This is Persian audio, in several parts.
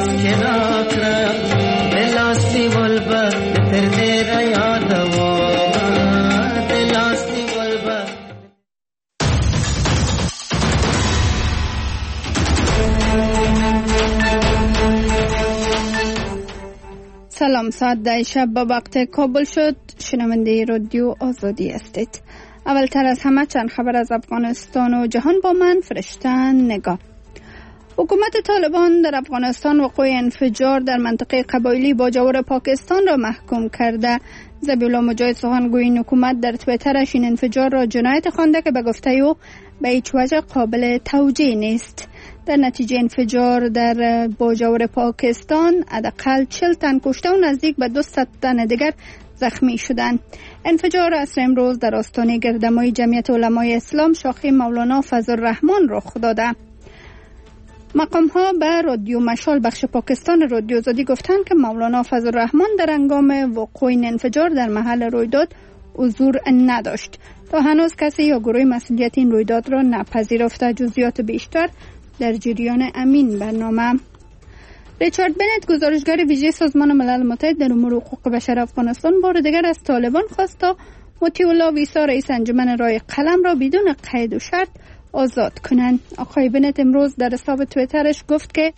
سلام، ساعت 10 شب به وقت کابل شد. شنونده رادیو آزادی هستید. اولتر از همه چند خبر از افغانستان و جهان با من فرشتن نگاه. حکومت طالبان در افغانستان وقوع انفجار در منطقه قبایلی باجور پاکستان را محکوم کرده. ذبیحالله مجاهد سخنگوی این حکومت در توییترش این انفجار را جنایت خوانده که به گفته او به هیچ وجه قابل توجیه نیست. در نتیجه انفجار در باجور پاکستان حداقل 40 تن کشته و نزدیک به 200 تن دیگر زخمی شدند. انفجار عصر امروز در آستانه گردمای جمعیت علمای اسلام شاخه مولانا فضل الرحمن رخ داده. مقام ها به رادیو مشال بخش پاکستان رادیو آزادی گفتند که مولانا فضل الرحمن در هنگام وقوع این انفجار در محل رویداد حضور نداشت. تا هنوز کسی یا گروه مسئولیت این رویداد را نپذیرفته. جزئیات بیشتر در جریان امین برنامه. ریچارد بنت گزارشگر ویژه سازمان ملل متحد در امور حقوق بشر افغانستان بار دیگر از طالبان خواست تا مطیع الله ویسا رئیس انجمن رای قلم را بدون قید و شرط آزاد کنند. آقای بنت امروز در حساب توییترش گفت که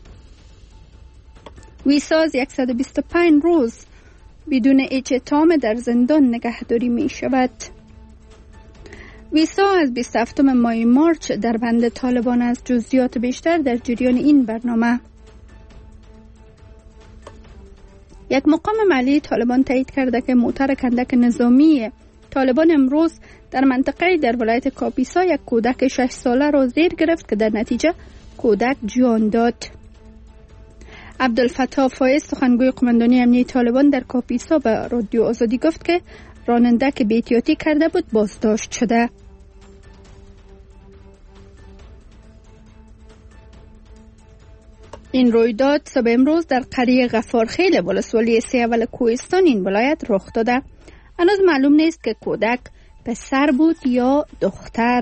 ویسا از 125 روز بدون هیچ اتهام در زندان نگهداری می شود. ویسا از 27 ماه مارچ در بند طالبان است. جزئیات بیشتر در جریان این برنامه. یک مقام محلی طالبان تایید کرده که موتر کندک نظامی طالبان امروز در منطقه در ولایت کاپیسا یک کودک 6 ساله را زیر گرفت که در نتیجه کودک جان داد. عبدالفتاح فایز سخنگوی قماندانی امنیتی طالبان در کاپیسا به رادیو آزادی گفت که راننده که بی‌احتیاطی کرده بود بازداشت شده. این رویداد صبح امروز در قریه غفارخیل ولسوالی 3 اول کوهستان این ولایت رخ داده. هنوز معلوم نیست که کودک پسر بود یا دختر.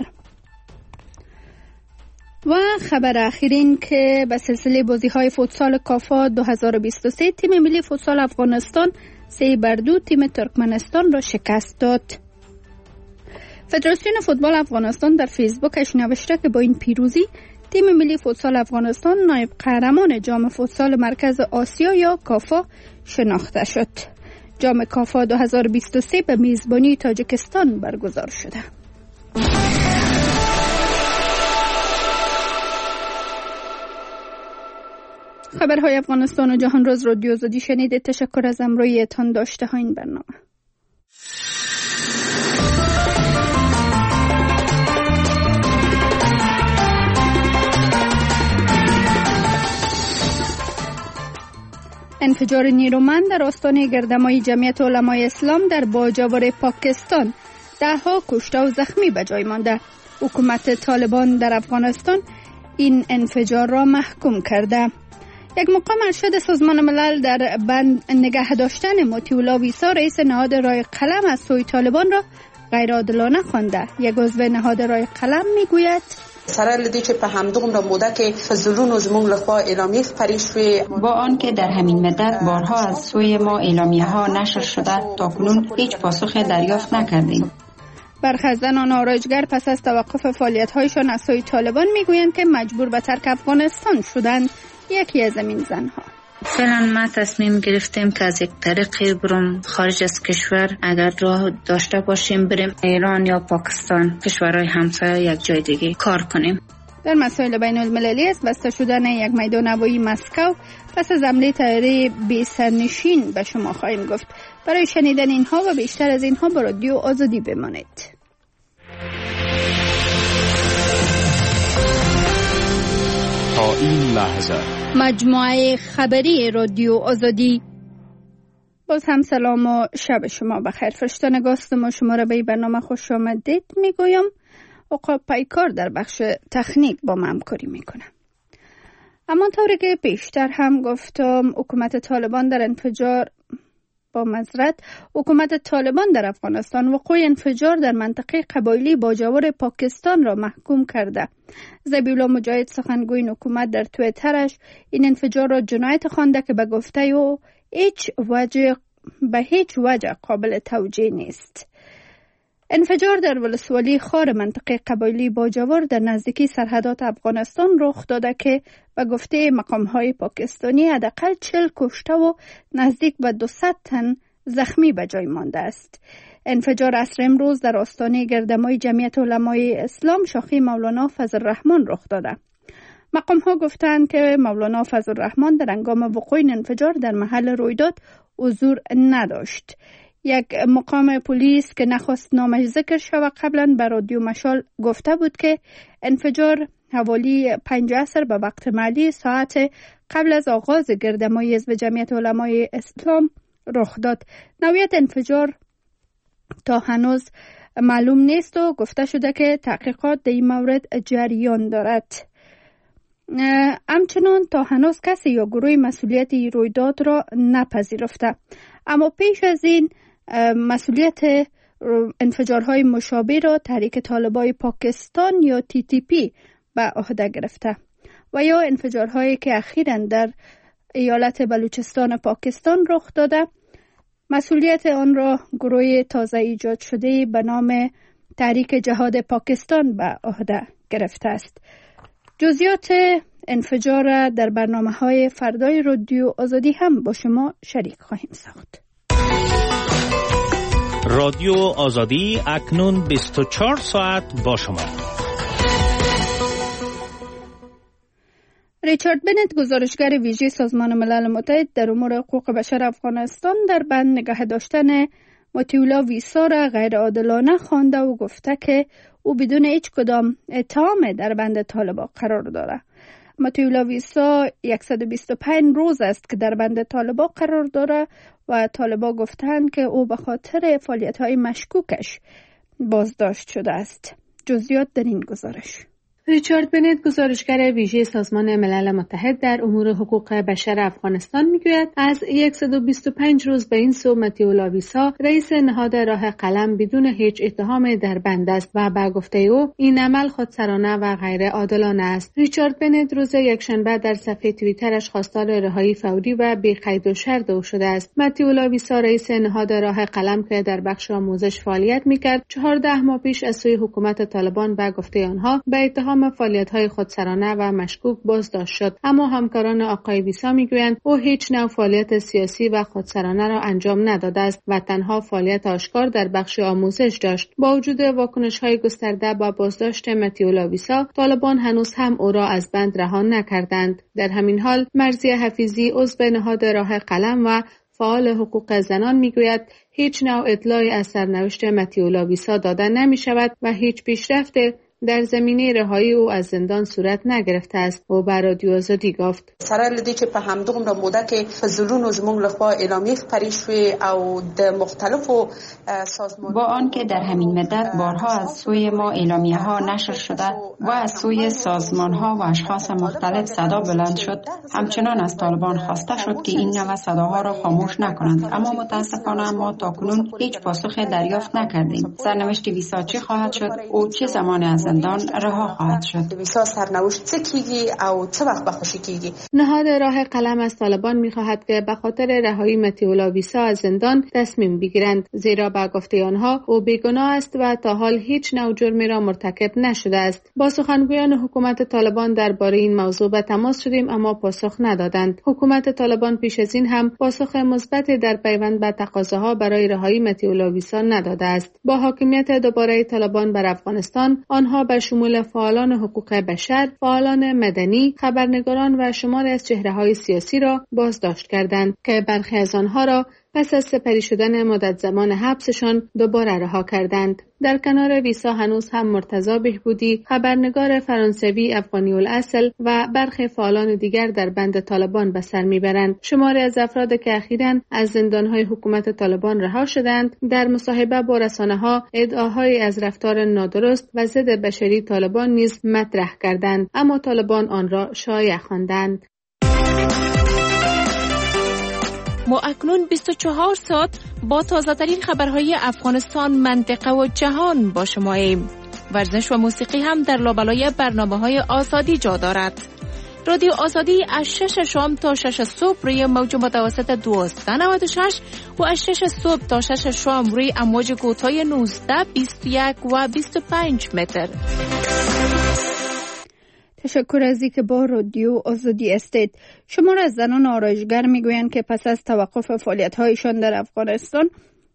و خبر اخیرین که به سلسله بازی‌های فوتسال کافا 2023 تیم ملی فوتسال افغانستان 3-2 تیم ترکمنستان را شکست داد. فدراسیون فوتبال افغانستان در فیسبوکش نوشته که با این پیروزی تیم ملی فوتسال افغانستان نایب قهرمان جام فوتسال مرکز آسیا یا کافا شناخته شد. جام کافا 2023 به میزبانی تاجیکستان برگزار شده. خبرهای افغانستان و جهان روز رادیو آزادی شنیدید. تشکر از همراهیتان داشته ها این برنامه. انفجار نیرومند در آستانه گردمای جمعیت علمای اسلام در باجور پاکستان 10 کشته و زخمی به جای مانده. حکومت طالبان در افغانستان این انفجار را محکوم کرده. یک مقام ارشد سازمان ملل در بند نگه داشتن مطیع الله ویسا رئیس نهاد رای قلم از سوی طالبان را غیرعادلانه خوانده. یک عضو نهاد رای قلم میگوید سره لدی چې په همدغه موده کې فضلونو زموږ لخوا اعلامیه خپرې شوې، با آنکه در همین مدت بارها از سوی ما اعلامیه ها نشر شده تاکنون هیچ پاسخ دریافت نکردیم. برخی از زنان آرایشگر پس از توقف فعالیت‌هایشان از سوی طالبان میگویند که مجبور به ترک افغانستان شدند. یکی از این زنها: فعلا ما تصمیم گرفتیم که از یک طریقی بریم خارج از کشور، اگر راه داشته باشیم بریم ایران یا پاکستان، کشورهای همسایه، یک جای دیگه کار کنیم. در مسائل بین المللی است بسته شدن یک میدان هوایی مسکو پس از حمله طیاره بی سرنشین به شما خواهیم گفت. برای شنیدن اینها و بیشتر از اینها با رادیو آزادی بمانید. تا این لحظه مجموعه خبری رادیو آزادی. باز هم سلام و شب شما بخیر. فرشته نگاستم و شما را به این برنامه خوش آمدید میگویم. عقاب پیکار در بخش تکنیک با من همکاری میکنه. اما طوری که پیشتر هم گفتم حکومت طالبان در انفجار با معذرت حکومت طالبان در افغانستان وقوع انفجار در منطقه قبایلی باجاور پاکستان را محکوم کرده. ذبیح‌الله مجاهد سخنگوی حکومت در توییترش این انفجار را جنایت خوانده که به گفته او به هیچ وجه قابل توجیه نیست. انفجار در ولسوالی خار منطقه قبایلی باجاور در نزدیکی سرحدات افغانستان رخ داده که به گفته مقام‌های پاکستانی حداقل 40 کشته و نزدیک به 200 تن زخمی به جای مانده است. انفجار عصر امروز در آستانه گردمای جمعیت علمای اسلام شاخه مولانا فضل الرحمن رخ داده. مقام‌ها گفتند که مولانا فضل الرحمن در هنگام وقوع انفجار در محل رویداد حضور نداشت. یک مقام پلیس که نخواست نامش ذکر شود قبلا به رادیو مشال گفته بود که انفجار حوالی 5 عصر به وقت محلی ساعت قبل از آغاز گردمای حزب جمعیت علمای اسلام رخ داد. نوعیت انفجار تا هنوز معلوم نیست و گفته شده که تحقیقات در این مورد جریان دارد. همچنان تا هنوز کسی یا گروه مسئولیت رویداد را نپذیرفته، اما پیش از این مسئولیت انفجارهای مشابه را تحریک طالبای پاکستان یا TTP به عهده گرفته و یا انفجارهایی که اخیراً در ایالت بلوچستان پاکستان رخ داده مسئولیت آن را گروه تازه ایجاد شده به نام تحریک جهاد پاکستان به عهده گرفته است. جزئیات انفجار در برنامه‌های فردای رادیو آزادی هم با شما شریک خواهیم ساخت. رادیو آزادی اکنون 24 ساعت با شما. ریچارد بنت گزارشگر ویژه سازمان ملل متحد در امور حقوق بشر افغانستان در بند نگه داشتن مطیع ویسا را غیر عادلانه خوانده و گفته که او بدون هیچ کدام اتهام در بند طالبان قرار دارد. مطیع ویسا 125 روز است که در بند طالبان قرار دارد و طالبان گفتند که او به خاطر فعالیت‌های مشکوکش بازداشت شده است. جزئیات در این گزارش. ریچارد بنت گزارشگر ویژه سازمان ملل متحد در امور حقوق بشر افغانستان میگوید از 125 روز به این سو مطیع ویسا رئیس نهاد راه قلم بدون هیچ اتهام در بند است و به گفته او این عمل خودسرانه و غیر عادلانه است. ریچارد بنت روز یکشنبه در صفحه توییترش خواستار رهایی فوری و بی قید و شرط او شده است. مطیع ویسا رئیس نهاد راه قلم که در بخش آموزش فعالیت میکرد 14 ماه پیش از سوی حکومت طالبان به گفته آنها به اتهام فعالیت‌های خودسرانه و مشکوک بازداشت شد، اما همکاران آقای ویسا میگویند او هیچ نوع فعالیت سیاسی و خودسرانه را انجام نداده است و تنها فعالیت آشکار در بخش آموزش داشت. با وجود واکنش‌های گسترده با بازداشت مطیع ویسا، طالبان هنوز هم او را از بند رها نکردند. در همین حال مرضیه حفیظی عضو نهاد راه قلم و فعال حقوق زنان میگوید هیچ نوع اطلاعی از سرنوشت مطیع ویسا داده نمی‌شود و هیچ پیشرفت در زمینه رهایی او از زندان صورت نگرفته است. او به رادیو آزادی گفت سره لدی چې په همدغه موده کې فزلونو زموږ لخوا اعلامیه خپرې شوې او د مختلفو سازمانونو با آنکه در همین مدت بارها از سوی ما اعلامیه ها نشر شده و از سوی سازمان ها و اشخاص مختلف صدا بلند شد، همچنان از طالبان خواسته شد که این نوع صداها را خاموش نکنند، اما متاسفانه ما تاکنون هیچ پاسخ دریافت نکردیم. سرنوشت ویسا چه خواهد شد؟ او چه زمانی از زندان رها خواهد شد؟ ویسا سرنوشت چه کیږي او چه وخت به خوشی کیږي؟ نهاد راه قلم از طالبان می‌خواهد که به خاطر رهایی مطیع ویسا از زندان تصمیم بگیرند، زیرا به گفته آنها او بیگناه است و تا حال هیچ نوع جرمی را مرتکب نشده است. با سخنگویان حکومت طالبان درباره این موضوع به تماس شدیم اما پاسخ ندادند. حکومت طالبان پیش از این هم پاسخ مثبتی در پیوند به تقاضاها برای رهایی مطیع ویسا نداده است. با حاکمیت دوباره طالبان بر افغانستان، آنها به شمول فعالان حقوق بشر، فعالان مدنی، خبرنگاران و شماری از چهره‌های سیاسی را بازداشت کردند که برخی از آنها را پس از سپری شدن مدت زمان حبسشان دوباره رها کردند. در کنار ویسا هنوز هم مرتضی بهبودی، خبرنگار فرانسوی افغانی الاصل و برخی فعالان دیگر در بند طالبان به سر میبرند. شماری از افراد که اخیراً از زندانهای حکومت طالبان رها شدند، در مصاحبه با رسانه‌ها ادعاهایی از رفتار نادرست و ضد بشری طالبان نیز مطرح کردند، اما طالبان آن را شایع خواندند. ما اکنون 24 ساعت با تازه ترین خبرهای افغانستان، منطقه و جهان با شماییم. ورزش و موسیقی هم در لابلای برنامه‌های آزادی جا دارد. رادیو آزادی از 6 شام تا 6 صبح روی موج متوسط 1296 و از 6 صبح تا 6 شام روی امواج کوتاه 19، 21 و 25 متر. تشکر از اینکه با رادیو آزادی هستید. شمار از زنان آرایشگر میگویند که پس از توقف فعالیت‌هایشان در افغانستان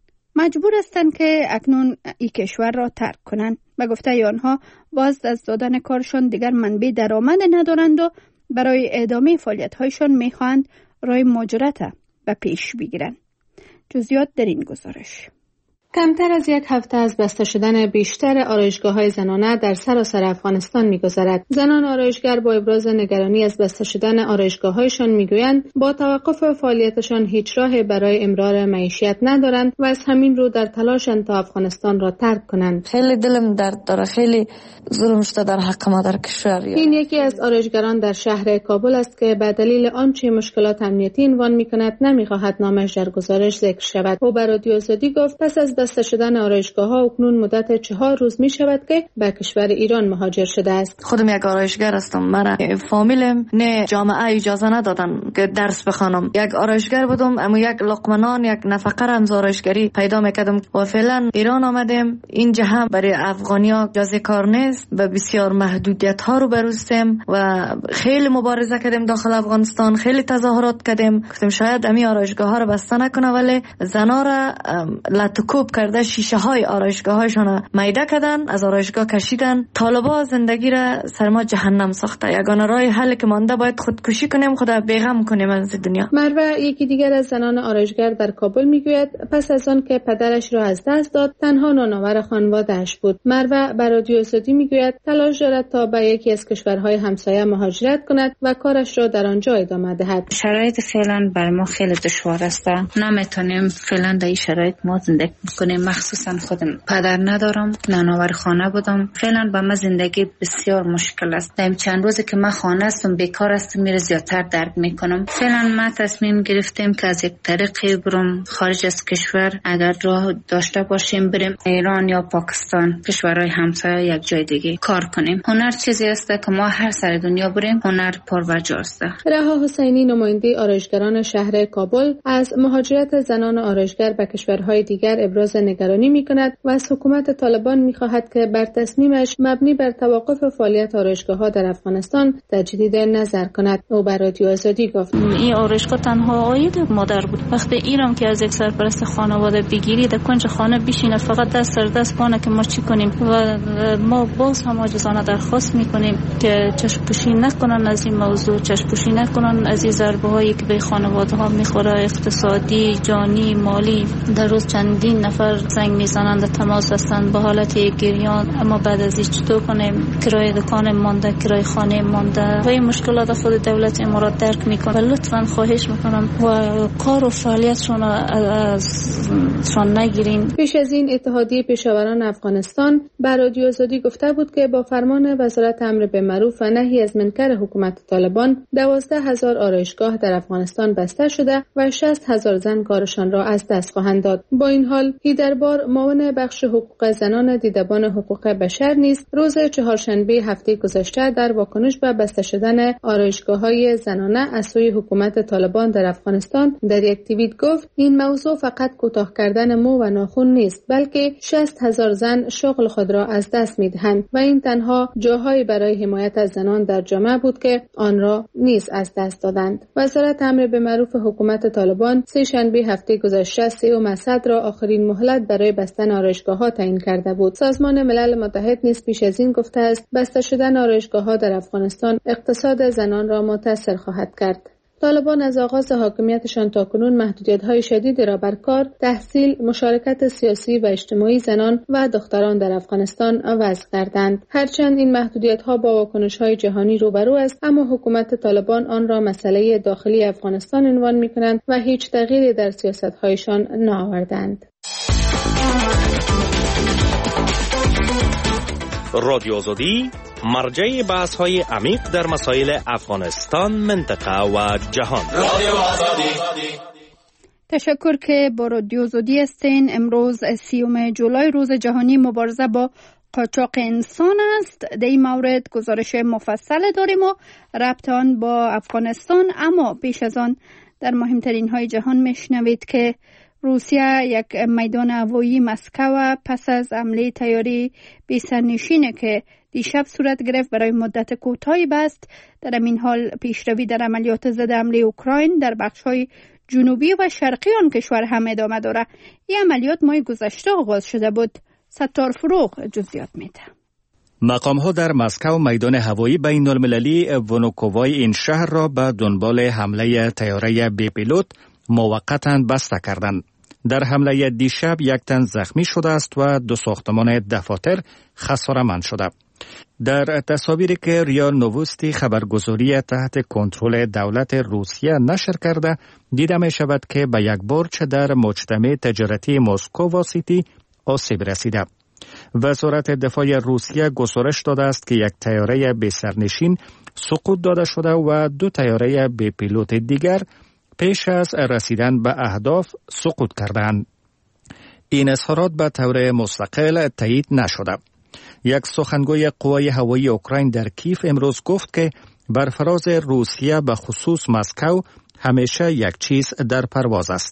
مجبور هستند که اکنون این کشور را ترک کنند. به گفته آنها باز از دادن کارشان دیگر منبع درآمد ندارند و برای ادامه فعالیت‌هایشان می‌خواهند راه مهاجرت به پیش بگیرند. جزئیات در این گزارش. کمتر از یک هفته از بسته شدن بیشتر آرایشگاه‌های زنانه در سراسر افغانستان می‌گذرد. زنان آرایشگر با ابراز نگرانی از بسته شدن آرایشگاه‌هایشان می‌گویند با توقف فعالیتشان هیچ راه برای امرار معیشت ندارند و از همین رو در تلاشند تا افغانستان را ترک کنند. خیلی دلم درد داره، خیلی ظلم شده در حق ما در کشور. این یکی از آرایشگران در شهر کابل است که به دلیل آنچه مشکلات امنیتی عنوان می‌کند نمی‌خواهد نامش در گزارش ذکر شود. او به رادیو آزادی گفت پس از بسته شدن آرایشگاه‌ها اکنون مدت 4 روز می شود که به کشور ایران مهاجر شده است. خودم یک آرایشگر هستم. من فامیلم نه جامعه اجازه ندادن که درس بخوانم. یک آرایشگر بودم، اما یک لقمه نان، یک نفقه رمز آرایشگری پیدا میکردم و فعلا ایران آمدیم. اینجا هم برای افغانیا جزء کار نیست، به بسیار محدودیت ها رو بروستیم و خیلی مبارزه کردیم داخل افغانستان، خیلی تظاهرات کردیم. گفتیم شاید امی آرایشگاه ها رو بسته نکنه، ولی زنا را لطکوب کرده، شیشه های آرایشگاه هایشان میده کردن، از آرایشگاه کشیدن. طالبا زندگی را سر ما جهنم ساخته. یگانه راه حل که مانده باید خودکشی کنیم، خدا بیغم کنیم از دنیا. مروه یکی دیگر از زنان آرایشگر در کابل میگوید پس از آن که پدرش را از دست داد تنها نانآور خانواده‌اش بود. مروه بر رادیو آزادی میگوید تلاش دارد تا به یکی از کشورهای همسایه مهاجرت کند و کارش را در آنجا ادامه دهد. شرایط فعلا بر ما خیلی دشوار است. نمیتونیم فعلا در این شرایط ما زندگی کنیم. مخصوصا خودم پدر ندارم، نانآور خانه بودم. فعلا با من زندگی بسیار مشکل است. در چند روزی که من خانه هستم، بیکار هستم، میره زیادتر درک میکنم. فعلا ما تصمیم گرفتیم که از یک طریقی برم خارج از کشور. اگر راه داشته باشیم بریم ایران یا پاکستان، کشورهای همسایه، یک جای دیگه کار کنیم. هنر چیزی است که ما هر سر دنیا بریم، هنر پرورجا است. رها حسینی نماینده آرایشگران شهر کابل از مهاجرت زنان آرایشگر به کشورهای دیگر ابراز نگرانی می‌کند و از حکومت طالبان می‌خواهد که بر تصمیمش مبنی بر توقف فعالیت آرایشگاه‌ها در افغانستان تجدید نظر کند. او بر رادیو آزادی گفت این آرایشگاه تنها عاید مادر بود. وقتی ایران که از یک سرپرست خانواده بگیری در کنج خانه بشینه، فقط دست سر دست بانه که ما چی کنیم و ما باز هم عاجزانه درخواست می‌کنیم که چشم‌پوشی نکنن از این موضوع، چشم‌پوشی نکنن از این ضربه‌هایی که به خانواده‌ها می‌خوره، اقتصادی، جانی، مالی. در روز چندین نفر زنگ میزنند، تماس هستند به حالت گریان. اما بعد از این چطور کنیم؟ کرایه دکان مانده، کرایه خانه مانده و این مشکلات خود دولت امارات درک میکنه. لطفاً خواهش میکنم و کار و فعالیتشون ازشان نگیرین. پیش از این اتحادیه پیشاوران افغانستان بر رادیو آزادی گفته بود که با فرمان وزارت امر بالمعروف و نهی از منکر حکومت طالبان 12,000 آرایشگاه در افغانستان بسته شده و 60,000 زن کارشان را از دست خواهند داد. با این حال هیدربار معاون بخش حقوق زنان دیدبان حقوق بشر نیز روز چهارشنبه هفته گذشته در واکنش به بسته شدن آرایشگاه‌های زنانه از سوی حکومت طالبان در افغانستان در یک توییت گفت این موضوع فقط کوتاه کردن مو و ناخن نیست، بلکه 60,000 زن شغل خود را از دست می‌دهند و این تنها جاهایی برای حمایت از زنان در جامعه بود که آن را نیز از دست دادند. وزارت امر به معروف حکومت طالبان سه شنبه هفته گذشته 3 مصد را آخرین مهلت برای بستن آرایشگاه‌ها تعیین کرده بود. سازمان ملل متحد نیز پیش از این گفته است بسته شدن آرایشگاه‌ها در افغانستان اقتصاد زنان را متاثر خواهد کرد. طالبان از آغاز حاکمیتشان تاکنون محدودیت‌های شدیدی را بر کار، تحصیل، مشارکت سیاسی و اجتماعی زنان و دختران در افغانستان وضع کردند. هرچند این محدودیت‌ها با واکنش‌های جهانی روبرو است، اما حکومت طالبان آن را مسئله داخلی افغانستان عنوان می‌کنند و هیچ تغییری در سیاست‌هایشان نآوردند. رادیو آزادی مرجع بحث‌های عمیق در مسائل افغانستان، منطقه و جهان. رادیو آزادی. تشکر که با رادیو آزادی هستین. امروز 30 جولای روز جهانی مبارزه با قاچاق انسان است. در این مورد گزارش مفصل داریم و ربط آن با افغانستان، اما پیش از آن در مهمترین های جهان میشنوید که روسیه یک میدان هوایی مسکو پس از حمله طیاره بی‌سرنشین که دیشب صورت گرفت برای مدت کوتاهی بست. در این حال پیشروی در عملیات ضد حمله اوکراین در بخش‌های جنوبی و شرقی آن کشور هم ادامه داره. این عملیات ماه گذشته آغاز شده بود. ستار فروغ جزئیات میده. مقام‌ها در مسکو میدان هوایی بین‌المللی ونوکووای این شهر را به دنبال حمله طیاره بی پیلوت موقتاً بسته کردند. در حمله دیشب یک تن زخمی شده است و 2 ساختمان دفاتر خساره‌مند شده. در تصاویری که ریا نووستی خبرگزاری تحت کنترل دولت روسیه نشر کرده، دیده می شود که به یک برج در مجتمع تجارتی مسکو و سیتی آسیب رسیده. وزارت دفاع روسیه گزارش داده است که یک طیاره بی سرنشین سقوط داده شده و 2 طیاره بی پیلوت دیگر پیش از رسیدن به اهداف سقوط کردند. این اظهارات به طور مستقل تایید نشده. یک سخنگوی قوای هوایی اوکراین در کیف امروز گفت که بر فراز روسیه به خصوص مسکو همیشه یک چیز در پرواز است.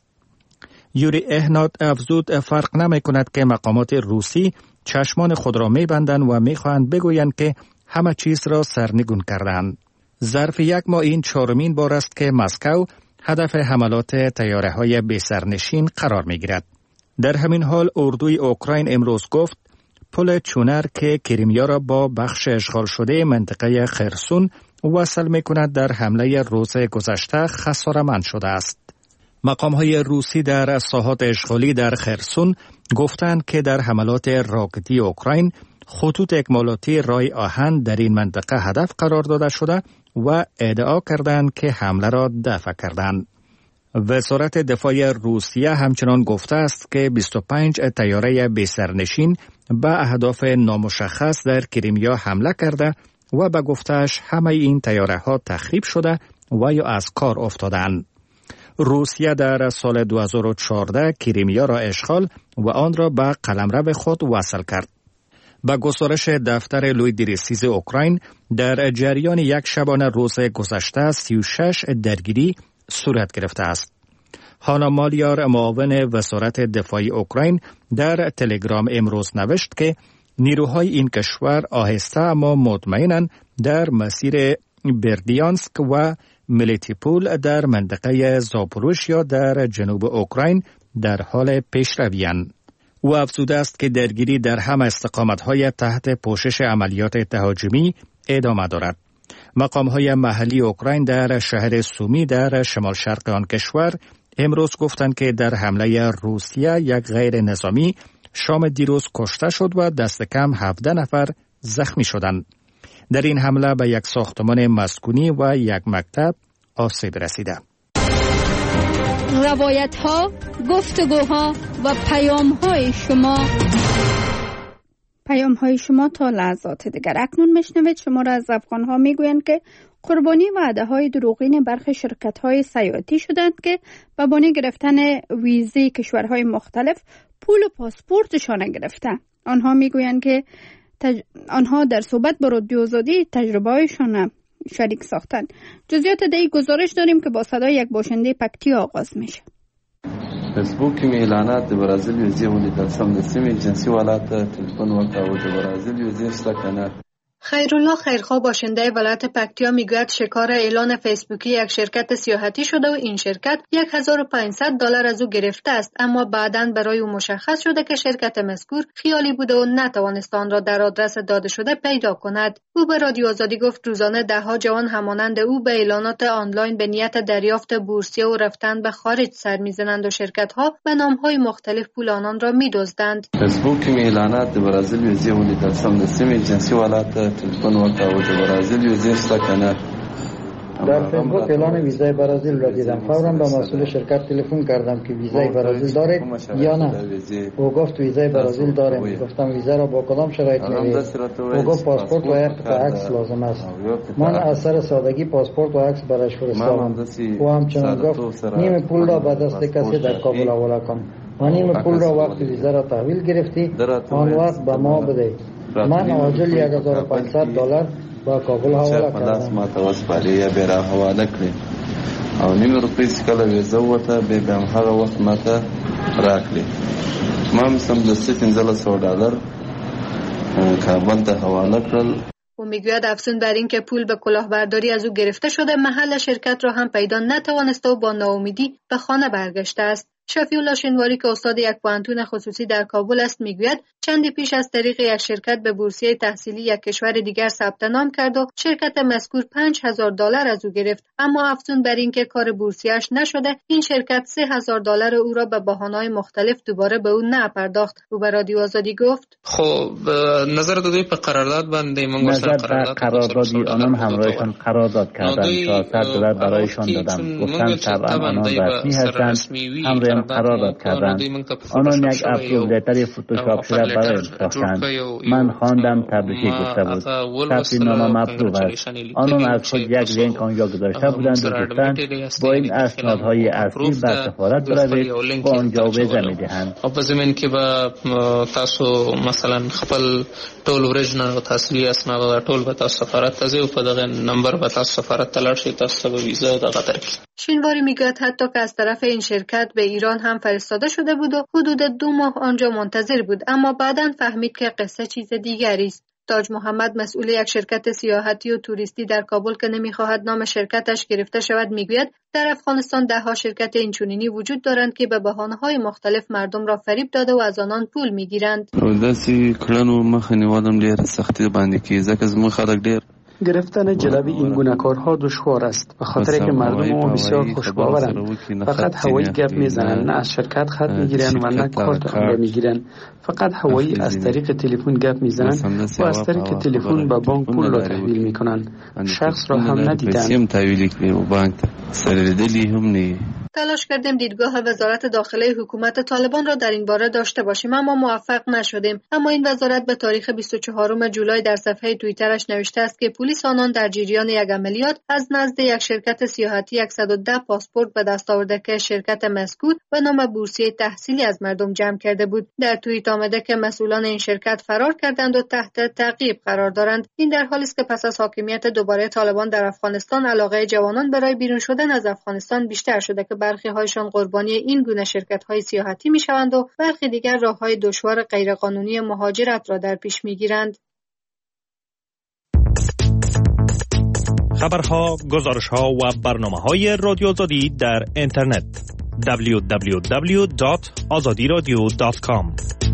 یوری اهنات افزود فرق نمی کند که مقامات روسی چشمان خود را می بندند و می خواهند بگویند که همه چیز را سرنگون کردند. ظرف یک ماه این 4مین بار است که مسکو هدف حملات طیاره های بی سرنشین قرار می گیرد. در همین حال اردوی اوکراین امروز گفت پل چونر که کریمیا را با بخش اشغال شده منطقه خرسون وصل می کند در حمله روز گذشته خساره‌مند شده است. مقام‌های روسی در ساحات اشغالی در خرسون گفتند که در حملات راکتی اوکراین خطوط اکمالاتی رای آهن در این منطقه هدف قرار داده شده و ادعا کردند که حمله را دفع کردند. وزارت دفاع روسیه همچنان گفته است که 25 طیاره بی سرنشین به اهداف نامشخص در کریمیا حمله کرده و به گفته‌اش همه این طیاره ها تخریب شده و یا از کار افتادند. روسیه در سال 2014 کریمیا را اشغال و آن را به قلمرو خود وصل کرد. با گزارش دفتر لوی 13 اوکراین در جریان یک شبانه روز گذشته 36 درگیری صورت گرفته است. هانا مالیار معاون وزارت دفاع اوکراین در تلگرام امروز نوشت که نیروهای این کشور آهسته اما مطمئناً در مسیر بردیانسک و ملیتیپول در منطقه زاپوروژیا در جنوب اوکراین در حال پیشروی‌اند. او افزوده است که درگیری در همه استقامت‌های تحت پوشش عملیات تهاجمی ادامه دارد. مقام‌های محلی اوکراین در شهر سومی در شمال شرق آن کشور امروز گفتند که در حمله روسیه یک غیر نظامی شام دیروز کشته شد و دست کم 17 نفر زخمی شدند. در این حمله به یک ساختمان مسکونی و یک مکتب آسیب رسیده. روایت‌ها، گفتگوها و پیام‌های شما تا لحظات دیگر. اکنون میشنوید شماره از افغان‌ها میگویند که قربانی وعده‌های دروغین برخی شرکت‌های سیاحتی شدند که به بهانه گرفتن ویزه کشورهای مختلف پول و پاسپورتشان گرفتند. آنها میگویند که آنها در صحبت با رادیو آزادی تجربه‌هایشان شریک ساختند. جزئیات دیگه گزارش داریم که با صدای یک باشنده پکتیا آغاز میشه. فیسبوک می اعلانات برازیل ویزه ولیدل سم د سیمې جنسي ولایت تلفن ورکاو د برازیل ویزه شته کنه. خیرالله خیرخواه باشنده ولایت پکتیا میگوید شکار اعلان فیسبوکی یک شرکت سیاحتی شده و این شرکت $1500 از او گرفته است، اما بعداً برای او مشخص شده که شرکت مذکور خیالی بوده و نتوانست آن را در آدرس داده شده پیدا کند. او به رادیو آزادی گفت روزانه دهها جوان همانند او به اعلانات آنلاین به نیت دریافت بورسیه و رفتن به خارج سر میزنند و شرکت‌ها به نام‌های مختلف پول آنان را می‌دزدند. فیسبوک می اعلانات برازیل ویزه ولیدل سم د سیمې جنسي ولایت تلفن ورکاو د برازیل ویزه شته کنه. در فیسبوک اعلان ویزای برزیل را دیدم. فوراً به مسئول شرکت تلفن کردم که ویزای برزیل دارید یا نه. او گفت ویزای برزیل داریم. گفتم ویزا را با کدام شرایط می‌گیرید؟ او گفت پاسپورت و یک قطعه عکس لازم است. من از سر سادگی پاسپورت و عکس برایش فرستادم. او همچنان گفت نیم پول را به دست کسی در کابل حواله کن و نیم پول را وقتی ویزا را تحویل گرفتی آن وقت به ما بده. من عاجل $1500 با کابل حواله کردم. ما ته وسپاري یا به را حواله کړې او نیم روپۍ چې کله ویزه وته به هم هغه وخت ما ته راکړې. ما هم سمدستي $1500 کابل ته حواله کړل. او میگوید افزون بر این که پول به کلاهبرداری از او گرفته شده، محل شرکت را هم پیدا نتوانسته و با ناامیدی به خانه برگشته است. شفیع‌الله شنواری که استاد یک پوهنتون خصوصی در کابل است میگوید چندی پیش از طریق یک شرکت به بورسیه تحصیلی یک کشور دیگر ثبت نام کرد و شرکت مذکور $5000 از او گرفت، اما افزون بر این که کار بورسیه‌اش نشده، این شرکت $3000 او را به بهانه‌های مختلف دوباره به او نپرداخت. او به رادیو آزادی گفت خب نظر دوی په قرارداد باندې موږ سره قراردادی آنان همراهشان قرارداد کردند. $400 برایشان دادم. گفتند طبعا آنان رسمی هستند. همراهم قرارداد کردند. آنان یک اپلودتری فتوشاپ شده برای ساختند. من خواندم تبریکی گفته بود. ثبت نامه مطلوب است. آنان از خود یک لینک آنجا گذاشته بودند و گفتند با این اسنادهای اصلی به سفارت بروید و آنجا ویزه میدهند. په زمين کې به تاسو مثلا خپل ټول اوریجنل او تحصیلي اسناد ټول به تاسو سفارت ته ځئ او په دغه نمبر به تاسو سفارت ته لاړ شئ، تاسو به ویزا دغه درکړي. شینواری میگوید حتی که از طرف این شرکت به ایران هم فرستاده شده بود و حدود 2 ماه آنجا منتظر بود، اما بعداً فهمید که قصه چیز دیگری است. تاج محمد مسئول یک شرکت سیاحتی و توریستی در کابل که نمیخواهد نام شرکتش گرفته شود میگوید در افغانستان ده‌ها شرکت اینچنینی وجود دارند که به بهانه‌های مختلف مردم را فریب داده و از آنان پول میگیرند. داسې کړنو مخه نیولم ډېره سختي باندې کې ځکه زموږ خلک ډېر گرفتن جلب این گونه کارها دشوار است به خاطر که مردم ما بسیار خوشباورند. فقط هوایی گپ میزنند، نه از شرکت خط میگیرند و نه کارت آن را میگیرند. فقط هوایی از طریق تلفن گپ میزنند و از طریق تلفن به بانک پول را تحویل میکنند. شخص را هم ندیدند. تلاش کردیم دیدگاه وزارت داخله حکومت طالبان را در این باره داشته باشیم اما موفق نشدیم. اما این وزارت به تاریخ 24 جولای در صفحه توییترش نوشته است که پلیس آنان در جریان یک عملیات از نزد یک شرکت سیاحتی 110 پاسپورت به دست آورده که شرکت مذکور به نام بورسیه تحصیلی از مردم جمع کرده بود. در توییت آمده که مسئولان این شرکت فرار کردند و تحت تعقیب قرار دارند. این در حالی است که پس از حاکمیت دوباره طالبان در افغانستان علاقه جوانان برای بیرون شدن از افغانستان بیشتر شده که برخی هایشان قربانی این گونه شرکت‌های سیاحتی می‌شوند و برخی دیگر راه‌های دشوار غیرقانونی مهاجرت را در پیش می‌گیرند. خبرها، گزارش‌ها و برنامه‌های رادیو آزادی در اینترنت www.azadiradio.com.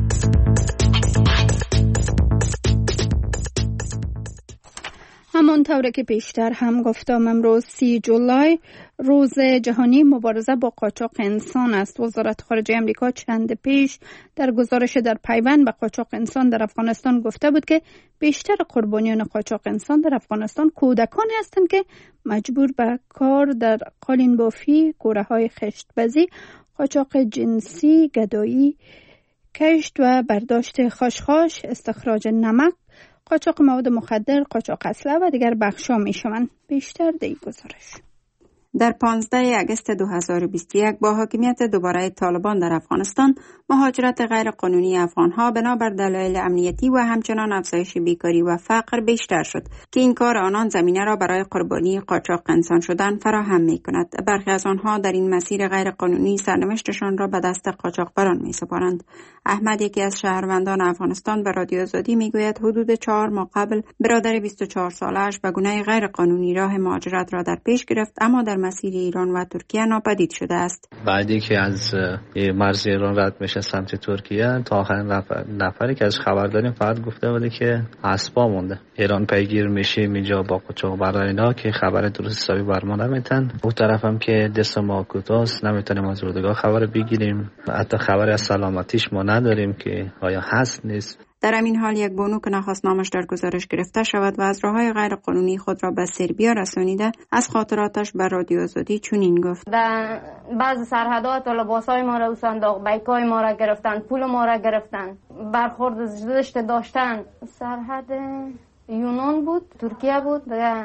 همانطور که پیشتر هم گفتم امروز 30 جولای روز جهانی مبارزه با قاچاق انسان است. وزارت خارجه امریکا چند پیش در گزارش در پیوند به قاچاق انسان در افغانستان گفته بود که بیشتر قربانیان قاچاق انسان در افغانستان کودکانی هستند که مجبور به کار در قالین بافی، کوره‌های خشت‌بازی، قاچاق جنسی، گدایی، کشت و برداشت خاشخاش، استخراج نمک، قاچاق مواد مخدر، قاچاق اسلحه و دیگر بخش‌ها می‌شوند. بیشتر در این گزارش. در 15 اگست 2021 با حاکمیت دوباره طالبان در افغانستان، مهاجرت غیرقانونی افغانها بنابر دلایل امنیتی و همچنان افزایش بیکاری و فقر بیشتر شد که این کار آنان زمینه را برای قربانی قاچاق انسان شدن فراهم می‌کند. برخی از آنها در این مسیر غیرقانونی سرنوشتشان را به دست قاچاقبران می‌سپارند. احمد، یکی از شهروندان افغانستان، به رادیو آزادی میگوید حدود 4 ماه قبل برادر 24 ساله‌اش به گونه غیرقانونی راه مهاجرت را در پیش گرفت، اما در مسیر ایران و ترکیه ناپدید شده است. بعدی که از مرز ایران رد میشه سمت ترکیه، تا آخرین نفری که از خبر داریم فقط گفته بوده که اسبا مونده. ایران پیگیر میشه اینجا با قاچاقبران اینا که خبر درست حسابی بر ما نمیتن. اون طرف هم که دست ما کوتاست، نمیتونیم از اردوگاه خبر بگیریم. حتی خبر از سلامتیش ما نداریم که آیا هست نیست. در همین حال یک بانو که نخواست نامش در گزارش گرفته شود و از راههای غیر قانونی خود را به سربیا رسانیده از خاطراتش به رادیو آزادی چنین گفت: در بعض سرحدات لباسای ما را سانداق، بیکای ما را گرفتن، پول ما را گرفتن، برخورد زشت داشتن. سرحد یونان بود، ترکیه بود،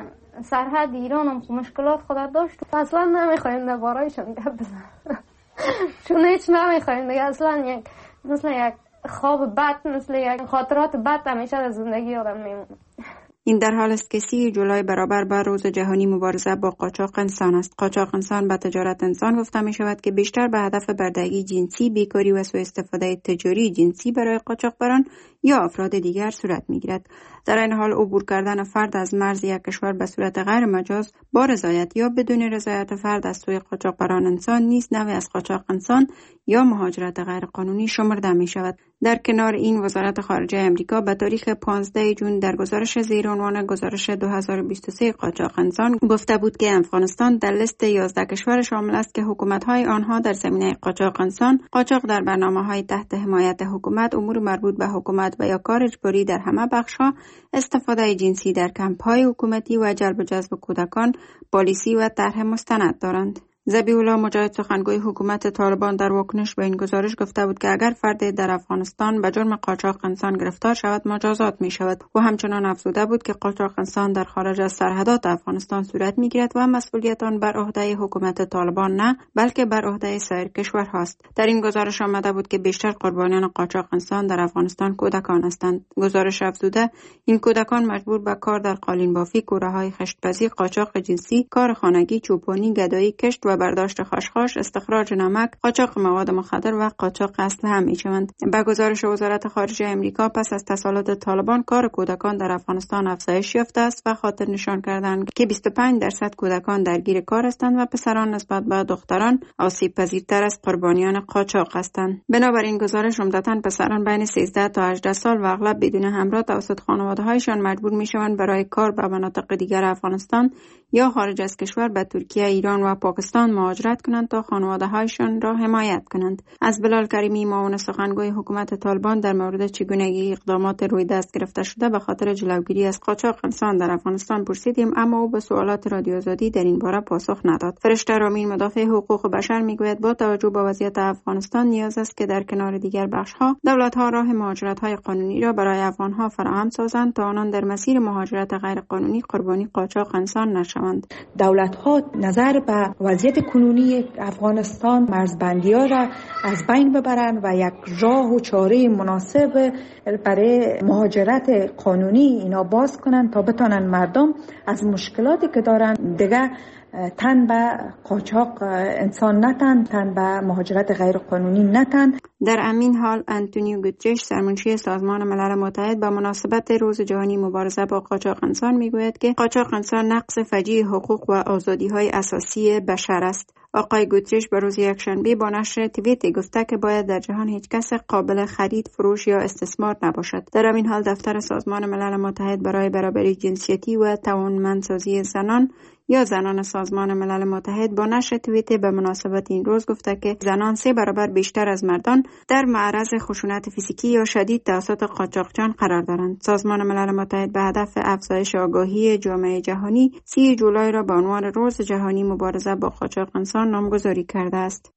سرحد ایران هم مشکلات خود داشت. اصلا نمیخوایم درباره‌ایشان گپ بزنیم چون هیچ نمیخوایم دیگه. اصلا مثل یک خواب بد، مثل یک خاطرات بد همیشه در زندگی آدم میمونه. این در حال است که 30 جولای برابر با روز جهانی مبارزه با قاچاق انسان است. قاچاق انسان به تجارت انسان گفته می شود که بیشتر به هدف بردگی جنسی، بیکاری و سوء استفاده تجاری جنسی برای قاچاقبران یا افراد دیگر صورت می گیرد. در این حال عبور کردن فرد از مرز یک کشور به صورت غیر مجاز با رضایت یا بدون رضایت فرد از سوی قاچاقبران انسان نیز نوعی از قاچاق انسان یا مهاجرت غیر قانونی شمرده می شود. در کنار این، وزارت خارجه امریکا به تاریخ 15 جون در گزارش زیر عنوان گزارش 2023 قاچاق انسان گفته بود که افغانستان در لیست 11 کشور شامل است که حکومت‌های آنها در زمینه قاچاق انسان، قاچاق در برنامه‌های تحت حمایت حکومت، امور مربوط به حکومت و یا کار اجباری در همه بخش‌ها، استفاده جنسی در کمپ‌های حکومتی و جلب و جذب کودکان، پالیسی و طرح مستند دارند. ذبیح الله مجاهد، سخنگوی حکومت طالبان، در واکنش به این گزارش گفته بود که اگر فرد در افغانستان به جرم قاچاق انسان گرفتار شود مجازات می شود و همچنان افزوده بود که قاچاق انسان در خارج از سرحدات افغانستان صورت می گیرد و مسئولیت آن بر عهده حکومت طالبان نه، بلکه بر عهده سایر کشورهاست. در این گزارش آمده بود که بیشتر قربانیان قاچاق انسان در افغانستان کودکان هستند. گزارش افزوده این کودکان مجبور به کار در قالین بافی، کوره‌های خشت‌پزی، قاچاق جنسی، کار خانگی، چوپانی، گدایی، کشت و برداشت خشخاش، استخراج نمک، قاچاق مواد مخدر و قاچاق اسلحه می‌شوند. به گزارش وزارت خارجه امریکا، پس از تسلط طالبان کار کودکان در افغانستان افزایش یافته است و خاطر نشان کردند که 25% کودکان درگیر کار هستند و پسران نسبت به دختران آسیب پذیرتر از قربانیان قاچاق هستند. بنابراین گزارش عمدتاً پسران بین 13 تا 18 سال و اغلب بدون همراه توسط خانواده‌هایشان مجبور می‌شوند برای کار به مناطق دیگر افغانستان یا خارج از کشور به ترکیه، ایران و پاکستان مهاجرت کنند تا خانواده‌هایشان را حمایت کنند. از بلال کریمی، معاون سخنگوی حکومت طالبان، در مورد چگونگی اقدامات روی دست گرفته شده به خاطر جلوگیری از قاچاق انسان در افغانستان پرسیدیم، اما او به سوالات رادیو آزادی در این باره پاسخ نداد. فرشته رامین، مدافع حقوق بشر، میگوید با توجه به وضعیت افغانستان نیاز است که در کنار دیگر بخش‌ها دولت‌ها راه مهاجرت‌های قانونی را برای افغان‌ها فراهم سازند تا آنان در مسیر مهاجرت غیر قانونی قربانی قاچاق انسان نشوند. دولت‌ها نظر به وضعیت کنونی افغانستان مرزبندی‌ها را از بین ببرند و یک راه و چاره مناسب برای مهاجرت قانونی اینا باز کنند تا بتانن مردم از مشکلاتی که دارن دیگه تن به قاچاق انسان نتن، تن به مهاجرت غیر قانونی نتن. در همین حال آنتونیو گوترش، سرمنشی سازمان ملل متحد، به مناسبت روز جهانی مبارزه با قاچاق انسان میگوید که قاچاق انسان نقض فجیع حقوق و آزادی‌های اساسی بشر است. آقای گوترش به روز یکشنبه با نشر توییت گفته که باید در جهان هیچ کس قابل خرید، فروش یا استثمار نباشد. در همین حال دفتر سازمان ملل متحد برای برابری جنسیتی و توانمندسازی زنان یا زنان سازمان ملل متحد با نشر توییت به مناسبت این روز گفته که زنان 3 برابر بیشتر از مردان در معرض خشونت فیزیکی یا شدید توسط قاچاقچیان قرار دارند. سازمان ملل متحد به هدف افزایش آگاهی جامعه جهانی 30 جولای را به عنوان روز جهانی مبارزه با قاچاق انسان نامگذاری کرده است.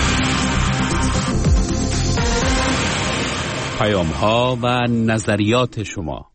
پیام‌ها و نظریات شما.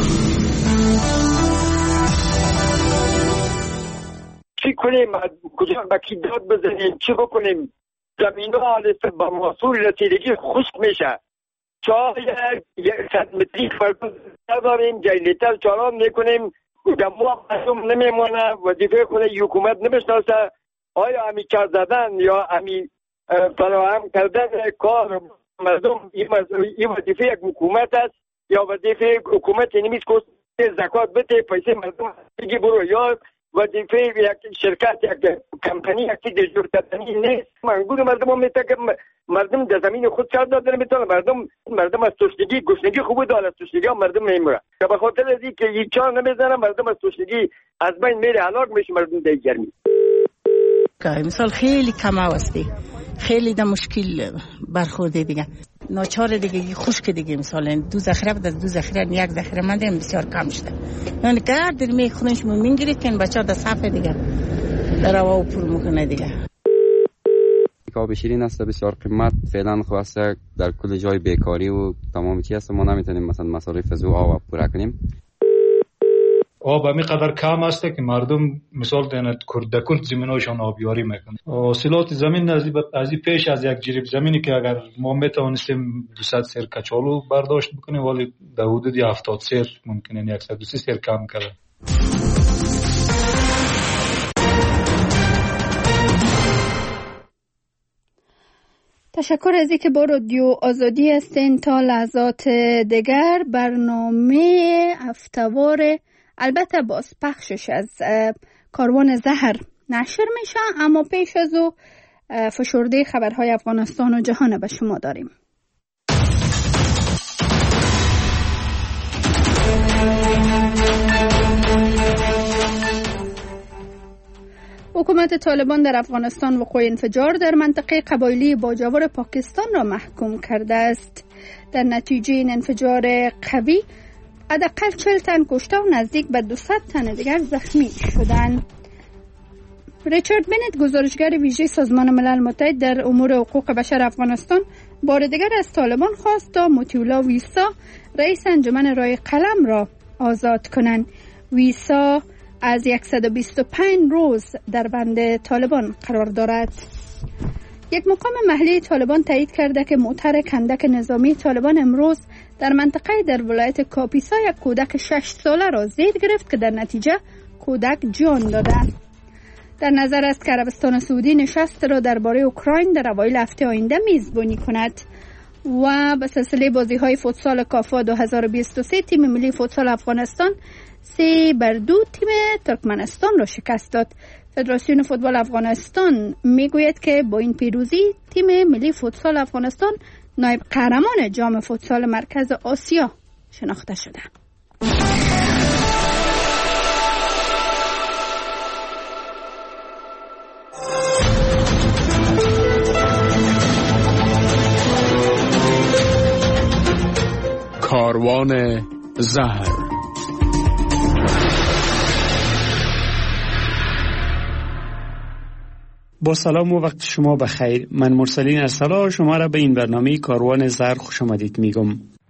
چی کنیم؟ کجا با کی داد بزنیم؟ چی بکنیم؟ زمین‌ها با محصول رسیدگی خشک میشه. چای 100 متری فرق نداریم، جلیتر چالان میکنیم، دمو مردم نمیمونه، وظیفه خود حکومت نمیشناسه. آیا همی کار زدن یا همی فراهم کردن کار مردم این وظیفه یک حکومت است یا وظیفه حکومت نیست که زکات بده پیسه مردم بگی برو، یا وظیفه یک شرکت یک کمپانی یک دستور کردنی نیست. منگود مردم هم میتونه که مردم در زمین خود کار دادن میتونه. مردم از تشنگی گشنگی خوبه داره، از تشنگی هم مردم نمیمونه. که به خاطر از اینکه هیچ چا نمیزنه مردم از تشنگی از بین میره، هلاک میشه مردم در گرمی. مثال خیلی کم هستی، خیلی در مشکل برخورده دیگه. ناچار دیگه خشک دیگه مثلا دو ذخیره بود، از دو ذخیره یک ذخیره مانده بسیار کم شده. یعنی گرد می خودش میگیره که این بچه‌ها در صفحه دیگه در هوا پر میکنه دیگه. آب شیرین است بسیار قیمت، فعلا خواسته در کل جای بیکاری و تمام چیز است، ما نمیتونیم مثلا مصارف از آب پورا کنیم. آب همی قدر کم است که مردم مثال دینند کرد زمیناشان آبیاری میکنند. حاصلات زمین از این پیش از یک جریب زمینی که اگر ما میتوانستیم 200 سیر کچالو برداشت بکنیم ولی در حدود 70 سیر ممکنه 130 سیر کم کرده. تشکر از اینکه با رادیو آزادی هستین. تا لحظات دیگر برنامه هفته‌وار البته باز پخشش از کاروان زهر نشر میشه، اما پیش از او فشرده خبرهای افغانستان و جهان به شما داریم. حکومت طالبان در افغانستان وقوع انفجار در منطقه قبایلی باجاور پاکستان را محکوم کرده است. در نتیجه این انفجار قوی حداقل 40 تن کشته و نزدیک به 200 تن دیگر زخمی شدند. ریچارد بنت، گزارشگر ویژه سازمان ملل متحد در امور حقوق بشر افغانستان، بار دیگر از طالبان خواست تا مطیع ویسا رئیس انجمن رای قلم را آزاد کنند. ویسا از 125 روز در بند طالبان قرار دارد. یک مقام محلی طالبان تایید کرده که موتر کندک نظامی طالبان امروز در منطقه در ولایت کاپیسا یک کودک 6 ساله را زیر گرفت که در نتیجه کودک جان داده. در نظر است که عربستان سعودی نشست را درباره اوکراین در اوایل هفته آینده میزبانی کند. و به سلسله بازی‌های فوتسال کافا 2023 تیم ملی فوتسال افغانستان 3-2 تیم ترکمنستان را شکست داد. فدراسیون فوتبال افغانستان میگوید که با این پیروزی تیم ملی فوتسال افغانستان نایب قهرمان جام فوتسال مرکز آسیا شناخته شده. کاروان زهر. با سلام و وقت شما بخیر. من مرسلین ارسلا شما را به این برنامه کاروان زهر خوش آمدید میگم.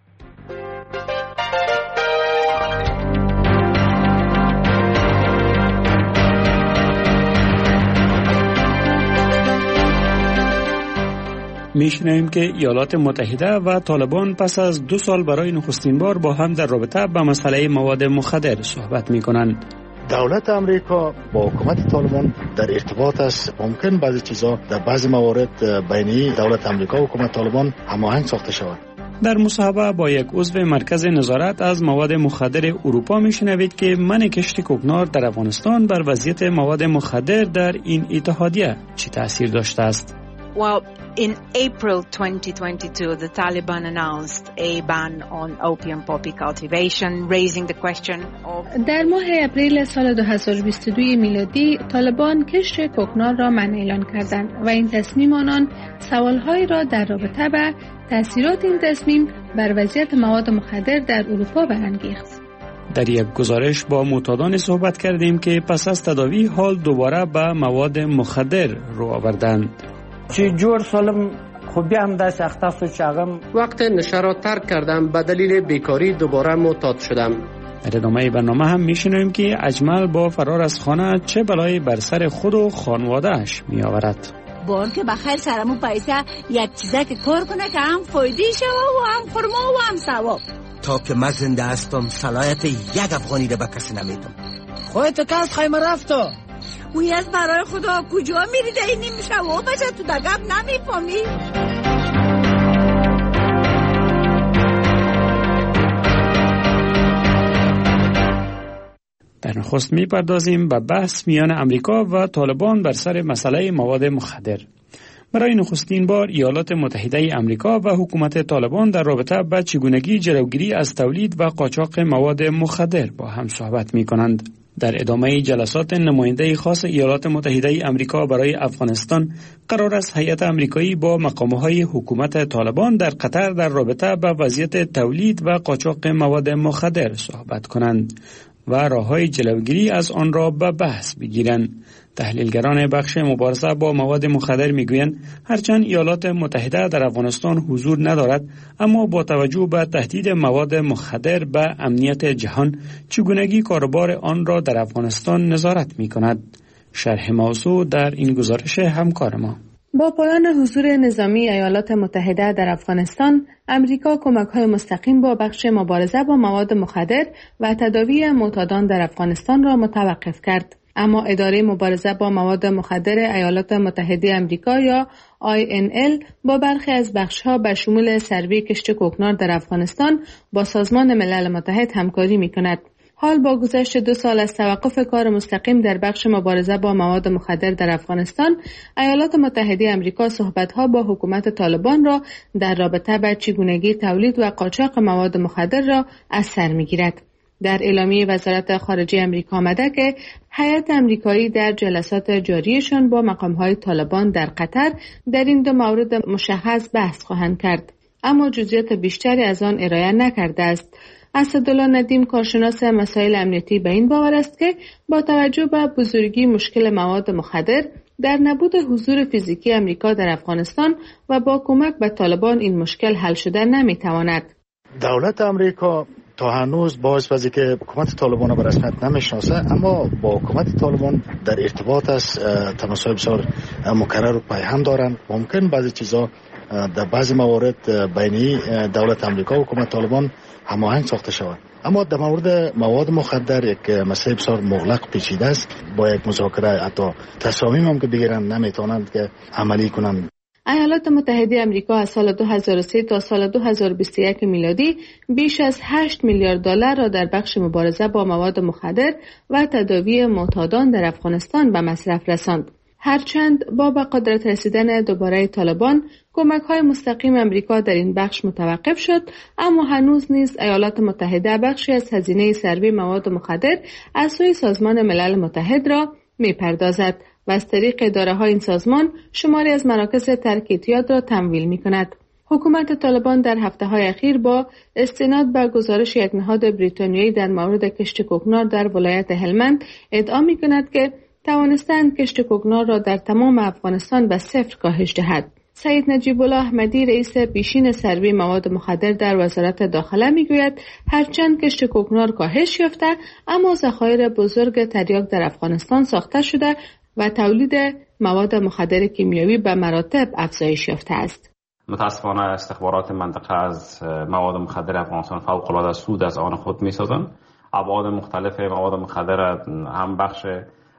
میشنویم که ایالات متحده و طالبان پس از 2 سال برای نخستین بار با هم در رابطه به مسئله مواد مخدر صحبت میکنند. دولت امریکا با حکومت طالبان در ارتباط است. ممکن بعضی چیزا در بعضی موارد بین دولت امریکا و حکومت طالبان هماهنگ ساخته شود. در مصاحبه با یک عضو مرکز نظارت از مواد مخدر اروپا میشنوید که منع کشت کوکنار در افغانستان بر وضعیت مواد مخدر در این اتحادیه چه تاثیر داشته است. Well, in April 2022, the Taliban announced a ban on opium poppy cultivation, raising the question of... در ماه اپریل سال 2022 میلادی، طالبان کشت کوکنار را منع اعلان کردند و این تصمیم آنان سوالهایی را در رابطه با تأثیرات این تصمیم بر وضعیت مواد مخدر در اروپا برانگیخت. در یک گزارش با معتادان صحبت کردیم که پس از تداوی حال دوباره به مواد مخدر رو آوردند. چی جور سالم خوبی هم دست اختاف چاقم وقت نشه را ترک کردم به دلیل بیکاری دوباره معتاد شدم. در ادامه برنامه هم میشنویم که اجمل با فرار از خانه چه بلایی بر سر خود و خانواده‌اش می آورد. بار که بخیر سرمو پیسه یک چیزه که کار کنه که هم فایده شوه و هم خرما و هم ثواب. تا که من زنده هستم صلاحیت یک افغانی رو به کسی نمیدم. خودت که از خیمه رفتو وی از برای خدا کجا میریده این نمیشه و بچه تو دقیق نمیفهمی. در نخست میپردازیم به بحث میان امریکا و طالبان بر سر مسئله مواد مخدر. برای نخستین بار ایالات متحده امریکا و حکومت طالبان در رابطه با چگونگی جلوگیری از تولید و قاچاق مواد مخدر با هم صحبت میکنند. در ادامه جلسات نماینده خاص ایالات متحده آمریکا برای افغانستان قرار است هیئت آمریکایی با مقام‌های حکومت طالبان در قطر در رابطه با وضعیت تولید و قاچاق مواد مخدر صحبت کنند و راه‌های جلوگیری از آن را به بحث بگیرند. تحلیلگران بخش مبارزه با مواد مخدر میگویند هرچند ایالات متحده در افغانستان حضور ندارد، اما با توجه به تهدید مواد مخدر به امنیت جهان چگونگی کاروبار آن را در افغانستان نظارت می‌کند. شرح موضوع در این گزارش همکار ما. با پایان حضور نظامی ایالات متحده در افغانستان، امریکا کمک‌های مستقیم با بخش مبارزه با مواد مخدر و تداوی معتادان در افغانستان را متوقف کرد. اما اداره مبارزه با مواد مخدر ایالات متحده آمریکا یا INL با برخی از بخش‌ها به شمول سروی کشت کوکنار در افغانستان با سازمان ملل متحد همکاری می‌کند. حال با گذشت 2 سال از توقف کار مستقیم در بخش مبارزه با مواد مخدر در افغانستان، ایالات متحده آمریکا صحبت‌ها با حکومت طالبان را در رابطه با چگونگی تولید و قاچاق مواد مخدر را از سر می‌گیرد. در اعلامیه وزارت خارجه آمریکا آمده که هیئت آمریکایی در جلسات جاریشان با مقام‌های طالبان در قطر در این 2 مورد مشخص بحث خواهند کرد، اما جزئیات بیشتری از آن ارائه نکرده است. اسدالله ندیم کارشناس مسائل امنیتی به این باور است که با توجه به بزرگی مشکل مواد مخدر در نبود حضور فیزیکی آمریکا در افغانستان و با کمک به طالبان این مشکل حل شده نمی‌تواند. دولت آمریکا تا هنوز باعث بازی که حکومت طالبان را به رسمیت نمیشناسه، اما با حکومت طالبان در ارتباط است، تماس‌های بسیار مکرر و پیهم دارند. ممکن بعضی چیزا در بعضی موارد بین دولت آمریکا و حکومت طالبان هماهنگ ساخته شود، اما در مورد مواد مخدر یک مسئله بسیار مغلق پیچیده است. با یک مذاکره حتی تصامیم هم که بگیرن نمیتونند که عملی کنند. ایالات متحده آمریکا از سال 2003 تا سال 2021 میلادی بیش از 8 میلیارد دلار را در بخش مبارزه با مواد مخدر و تداوی معتادان در افغانستان به مصرف رساند. هرچند با به قدرت رسیدن دوباره طالبان کمک‌های مستقیم آمریکا در این بخش متوقف شد، اما هنوز نیز ایالات متحده بخشی از هزینه سروی مواد مخدر از سوی سازمان ملل متحد را می‌پردازد و از طریق اداره‌های این سازمان شماری از مراکز ترک اعتیاد را تمویل می‌کند. حکومت طالبان در هفته‌های اخیر با استناد به گزارش یک نهاد بریتانیایی در مورد کشت کوکنار در ولایت هلمند ادعا می‌کند که توانستند کشت کوکنار را در تمام افغانستان به 0 کاهش دهد. سید نجیب الله احمدی رئیس پیشین سروی مواد مخدر در وزارت داخله میگوید هرچند کشت کوکنار کاهش یافته، اما ذخایر بزرگ تریاک در افغانستان ساخته شده و تولید مواد مخدر کیمیایی به مراتب افزایش یافته است. متاسفانه استخبارات منطقه از مواد مخدر افغانستان فوق‌العاده سود از آن خود می‌سازند. ابعاد مختلف مواد مخدر هم بخش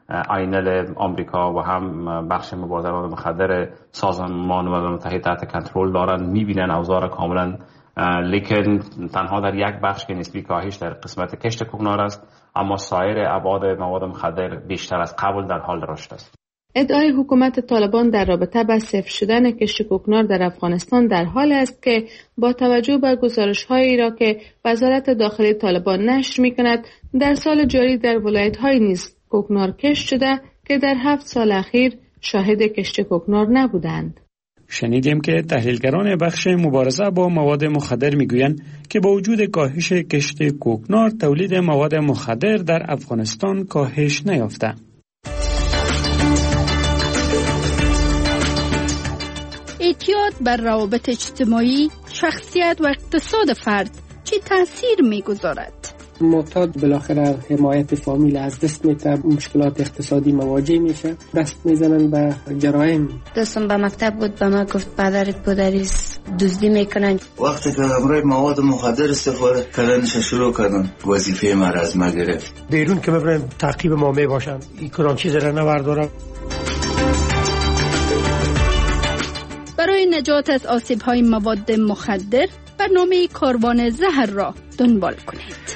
آینل آمریکا و هم بخش مبارزه با مخدر سازمان ملل متحد تحت کنترل دارند، می‌بینن اوضاع کاملا، لیکن تنها در یک بخش که نسبی کاهش در قسمت کشت کوکنار است، اما سایر ابعاد مواد مخدر بیشتر از قبل در حال رشد است. ادعای حکومت طالبان در رابطه با صفر شدن کشت کوکنار در افغانستان در حال است که با توجه به گزارش‌هایی را که وزارت داخلی طالبان نشر می‌کند، در سال جاری در ولایت‌های نیز کوکنار کشت شده که در 7 سال اخیر شاهد کشت کوکنار نبودند. شنیدیم که تحلیلگران بخش مبارزه با مواد مخدر میگویند که با وجود کاهش کشت کوکنار تولید مواد مخدر در افغانستان کاهش نیافته. اعتیاد بر روابط اجتماعی، شخصیت و اقتصاد فرد چه تأثیر میگذارد؟ معتاد بالاخره حمایت فامیل از دست میده، مشکلات اقتصادی مواجه میشه، دست میزنن به جرایم. دوستم به مکتب بود، به من گفت پدرت پدریست دزدی میکنن. وقتی که همراه مواد مخدر استفاده کردنش شروع کردن، وظیفه ما را از ما گرفت. بیرون که میبرن تعقیب ما میباشن، این کدام چیز را نبردارم. برای نجات از آسیب‌های مواد مخدر برنامه کاروان زهر را دنبال کنید.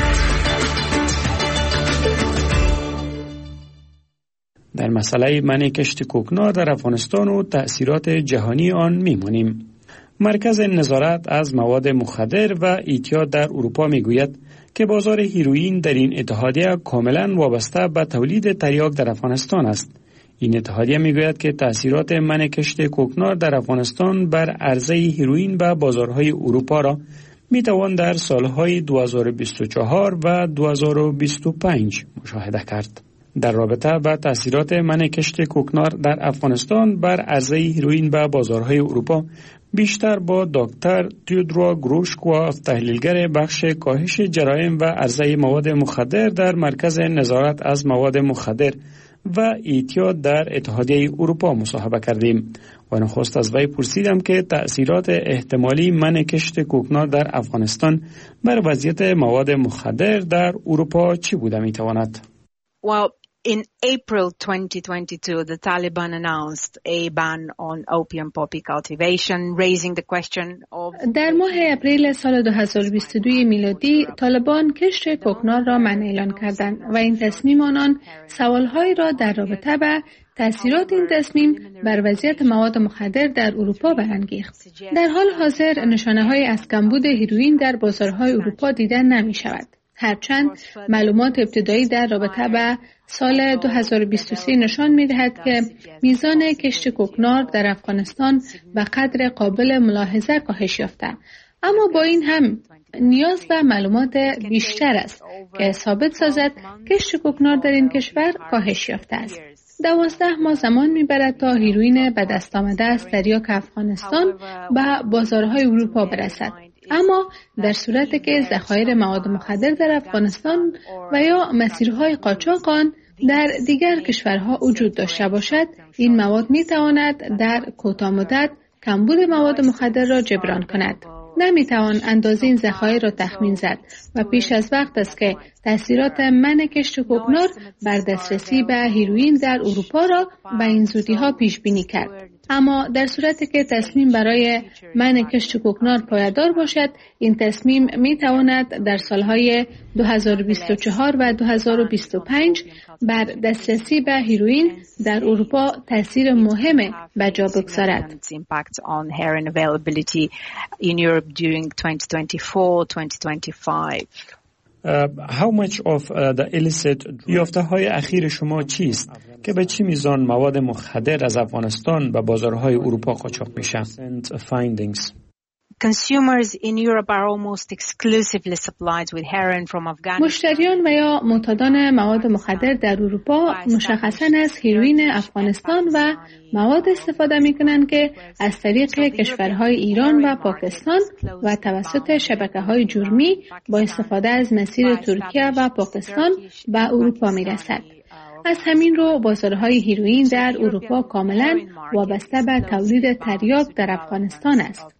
در مسئله منع کشت کوکنار در افغانستان و تأثیرات جهانی آن میمانیم. مرکز نظارت از مواد مخدر و اعتیاد در اروپا میگوید که بازار هیروئین در این اتحادیه کاملا وابسته به تولید تریاک در افغانستان است. این اتحادیه میگوید که تأثیرات منع کشت کوکنار در افغانستان بر عرضه هیروئین به بازارهای اروپا را میتوان در سالهای 2024 و 2025 مشاهده کرد. در رابطه با تأثیرات منع کشت کوکنار در افغانستان بر عرضه هیروئین به بازارهای اروپا بیشتر با دکتر تیودرا گروشکوف، تحلیلگر بخش کاهش جرایم و عرضه مواد مخدر در مرکز نظارت از مواد مخدر و اعتیاد در اتحادیه اروپا مصاحبه کردیم و نخست از وی پرسیدم که تأثیرات احتمالی منع کشت کوکنار در افغانستان بر وضعیت مواد مخدر در اروپا چی بوده میتواند؟ In April 2022, the Taliban announced a ban on opium poppy cultivation, raising the question of... در ماه اپریل سال 2022 میلادی، طالبان کشت کوکنار را منع اعلان کردند و این تصمیم آنان سوالهایی را در رابطه با تأثیرات این تصمیم بر وضعیت مواد مخدر در اروپا برانگیخت. در حال حاضر نشانه‌هایی از کمبود هیروئین در بازارهای اروپا دیده نمی شود. هرچند معلومات ابتدایی در رابطه با سال 2023 نشان می‌دهد که میزان کشت کوکنار در افغانستان به قدر قابل ملاحظه کاهش یافته، اما با این هم نیاز به معلومات بیشتر است که ثابت سازد کشت کوکنار در این کشور کاهش یافته است. 12 ماه زمان می‌برد تا هیروئین به دست آمده از تریاک افغانستان به بازارهای اروپا برسد. اما در صورتی که ذخایر مواد مخدر در افغانستان و یا مسیرهای قاچاق آن در دیگر کشورها وجود داشته باشد، این مواد می‌تواند در کوتاه مدت کمبود مواد مخدر را جبران کند. نمی‌توان اندازه این ذخایر را تخمین زد و پیش از وقت است که تأثیرات منع کشت کوکنار بر دسترسی به هیروئین در اروپا را به این زودی‌ها پیش بینی کرد. اما در صورتی که تصمیم برای منع کشت کوکنار پایدار باشد، این تصمیم می‌تواند در سالهای 2024 و 2025 بر دسترسی به هیروئین در اروپا تأثیر مهم به جا بگذارد. How much of the illicit یافته‌های اخیر شما چیست که به چه میزان مواد مخدر از افغانستان به بازارهای اروپا قاچاق میشه؟ Findings. Consumers in Europe are almost exclusively supplied with heroin from Afghanistan. مشتریان و یا معتادان مواد مخدر در اروپا مشخصاً از هیروئین افغانستان و مواد استفاده می‌کنند که از طریق کشورهای ایران و پاکستان و توسط شبکه‌های جرمی با استفاده از مسیر ترکیه و پاکستان به اروپا می‌رسد. از همین رو بازارهای هیروئین در اروپا کاملا وابسته به تولید تریاک در افغانستان است.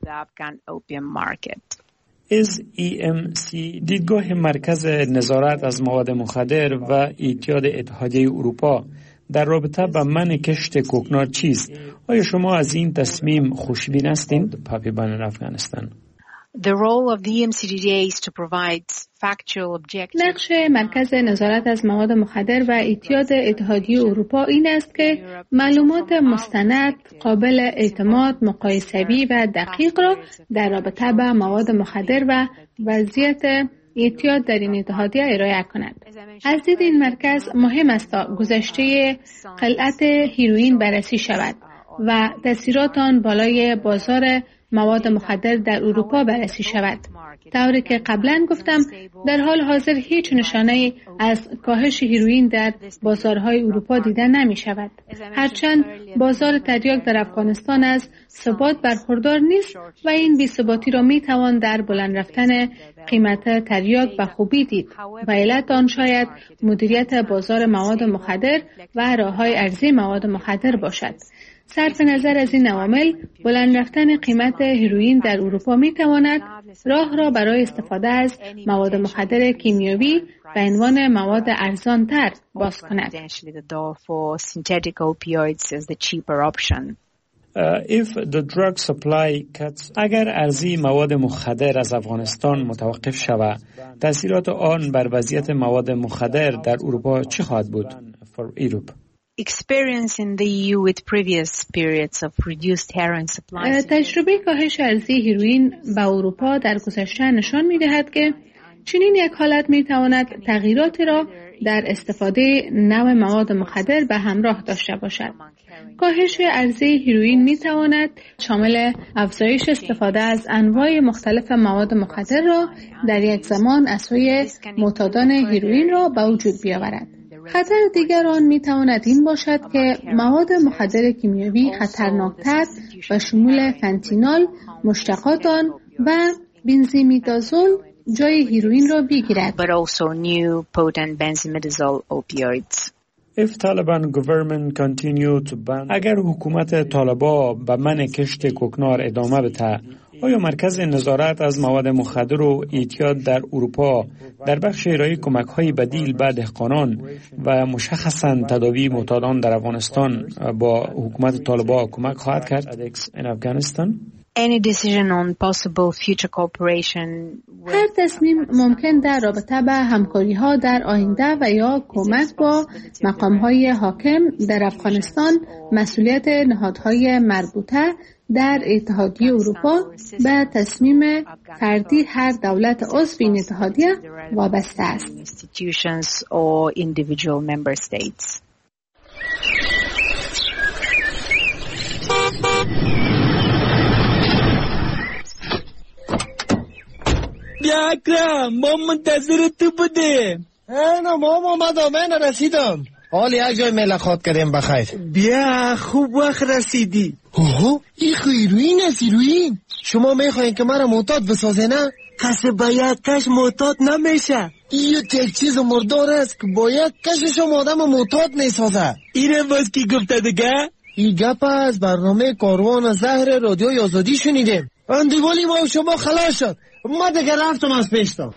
EMC دیدگاه مرکز نظارت از مواد مخدر و اعتیاد اتحادیه اروپا در رابطه با منع کشت کوکنار چیست؟ آیا شما از این تصمیم خوشبین هستید؟ پاپی بان افغانستان. The role of the EMCDDA is to provide factual objectives. نقش مرکز نظارت از مواد مخدر و اعتیاد اتحادیه اروپا این است که معلومات مستند، قابل اعتماد، مقایسوی و دقیق را در رابطه با مواد مخدر و وضعیت اعتیاد در این اتحادیه ارائه کند. از دید این مرکز مهم است تا گذشته قلعت هیروئین بررسی شود و تأثیرات آن بالای بازار مواد مخدر در اروپا بررسی شود. طوری که قبلا گفتم، در حال حاضر هیچ نشانه از کاهش هیروئین در بازارهای اروپا دیده نمی شود. هرچند بازار تریاک در افغانستان از ثبات برخوردار نیست و این بی‌ثباتی را می توان در بلند رفتن قیمت تریاک به خوبی دید و علت آن شاید مدیریت بازار مواد مخدر و راه‌های ارزی مواد مخدر باشد. صرف نظر از این عوامل، بلند رفتن قیمت هیروئین در اروپا می تواند راه را برای استفاده از مواد مخدر کیمیایی به عنوان مواد ارزان تر باز کند. If the drug supply cuts, اگر عرضه مواد مخدر از افغانستان متوقف شود، تأثیرات آن بر وضعیت مواد مخدر در اروپا چه خواهد بود؟ For Europe. Experience in the EU with previous periods of reduced heroin supplies. تجربه کاهش عرضه هیروئین به اروپا در گذشته نشان می‌دهد که چنین یک حالت می تواند تغییراتی را در استفاده نوع مواد مخدر به همراه داشته باشد. کاهش عرضه هیروئین می تواند شامل افزایش استفاده از انواع مختلف مواد مخدر را در یک زمان از سوی معتادان هیروئین را به وجود بیاورد. خطر دیگر آن می تواند این باشد که مواد مخدر کیمیایی خطرناکتر و شمول فنتانیل، مشتقات آن و بنزیمیدازول جای هیروئین را بگیرد. But also new potent benzimidazole opioids. If Taliban government continue to ban اگر حکومت طالبان به منع کشت کوکنار ادامه بده، آیا مرکز نظارت از مواد مخدر و اعتیاد در اروپا در بخش ارائه کمک‌های بدیل به دهقانان و مشخصاً تداوی معتادان در افغانستان با حکومت طالبان کمک خواهد کرد؟ in Afghanistan Any decision on possible future cooperation. هر تصمیم ممکن در رابطه به همکاری‌ها در آینده و یا کمک با مقام‌های حاکم در افغانستان مسئولیت نهادهای مربوطه در اتحادیه اروپا به تصمیم فردی هر دولت عضو این اتحادیه وابسته است. Institutions or individual member states. بیا اکرم، ما منتظر تو بودیم. نه ماما من رسیدم. حال یک جای ملاقات کردیم بخیر. بیا خوب وقت رسیدی. اوه این هیروئین است هیروئین. شما میخواین که مرا معتاد بسازه نه؟ کسی با یک کش معتاد نمیشه. این یک چیز مردار است که با یک کشش آدم معتاد میسازه. اینم باز کی گفته دیگه؟ این گپ از برنامه کاروان زهر رادیوی آزادی شنیدیم. اندیوالی ما و شما خلاص شد. ما دیگه رفتم از پیشتم.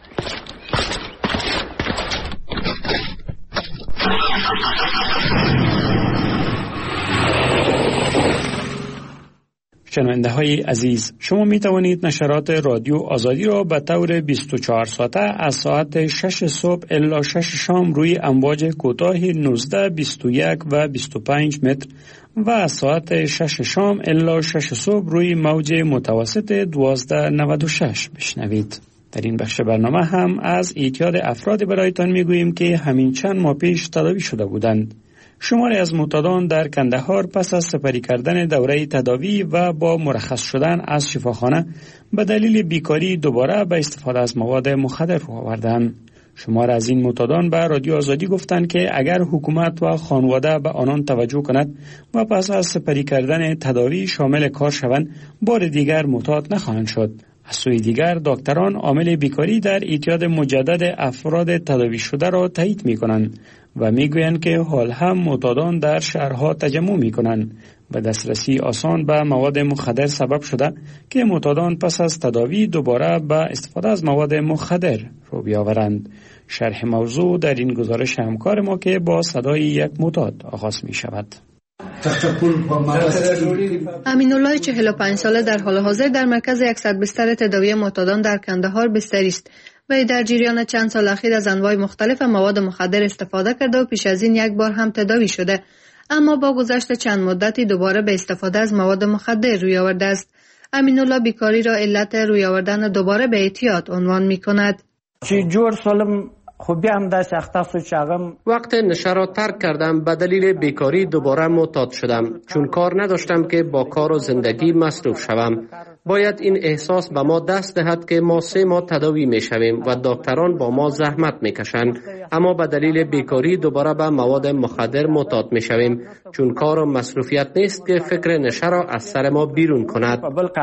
شنونده های عزیز، شما می توانید نشرات رادیو آزادی را به طور 24 ساعته از ساعت 6 صبح الی 6 شام روی امواج کوتاه 19, 21 و 25 متر و از ساعت 6 شام الی 6 صبح روی موج متوسط 1296 بشنوید. در این بخش برنامه هم از اعتیاد افراد برایتان می گوییم که همین چند ماه پیش تداوی شده بودند. شماری از معتادان در کندهار پس از سپری کردن دوره تداوی و با مرخص شدن از شفاخانه به دلیل بیکاری دوباره به استفاده از مواد مخدر رو آوردند. شمار از این معتادان به رادیو آزادی گفتند که اگر حکومت و خانواده به آنان توجه کند و پس از سپری کردن تداوی شامل کار شوند، بار دیگر معتاد نخواهند شد. از سوی دیگر دکتران عامل بیکاری در اعتیاد مجدد افراد تداوی شده را تایید می کنند و می گویند که حال هم معتادان در شهرها تجمع می کنند و دسترسی آسان به مواد مخدر سبب شده که معتادان پس از تداوی دوباره به استفاده از مواد مخدر رو بیاورند. شرح موضوع در این گزارش همکار ما که با صدای یک معتاد آغاز می شود. امین‌الله 45 ساله در حال حاضر در مرکز 100 بستر تداوی معتادان در کندهار بستری است و در جریان چند سال اخیر از انواع مختلف مواد مخدر استفاده کرده و پیش از این یک بار هم تداوی شده، اما با گذشت چند مدتی دوباره به استفاده از مواد مخدر روی آورده است. امین‌الله بیکاری را علت روی آوردن دوباره به اعتیاد عنوان می‌کند. وقت نشه را ترک کردم، به دلیل بیکاری دوباره معتاد شدم، چون کار نداشتم که با کار و زندگی مصروف شوم. باید این احساس به ما دست دهد که ما 3 ماه تداوی می شویم و دکتران با ما زحمت می کشند، اما به دلیل بیکاری دوباره به مواد مخدر معتاد می شویم، چون کار و مصروفیت نیست که فکر نشه را از سر ما بیرون کند.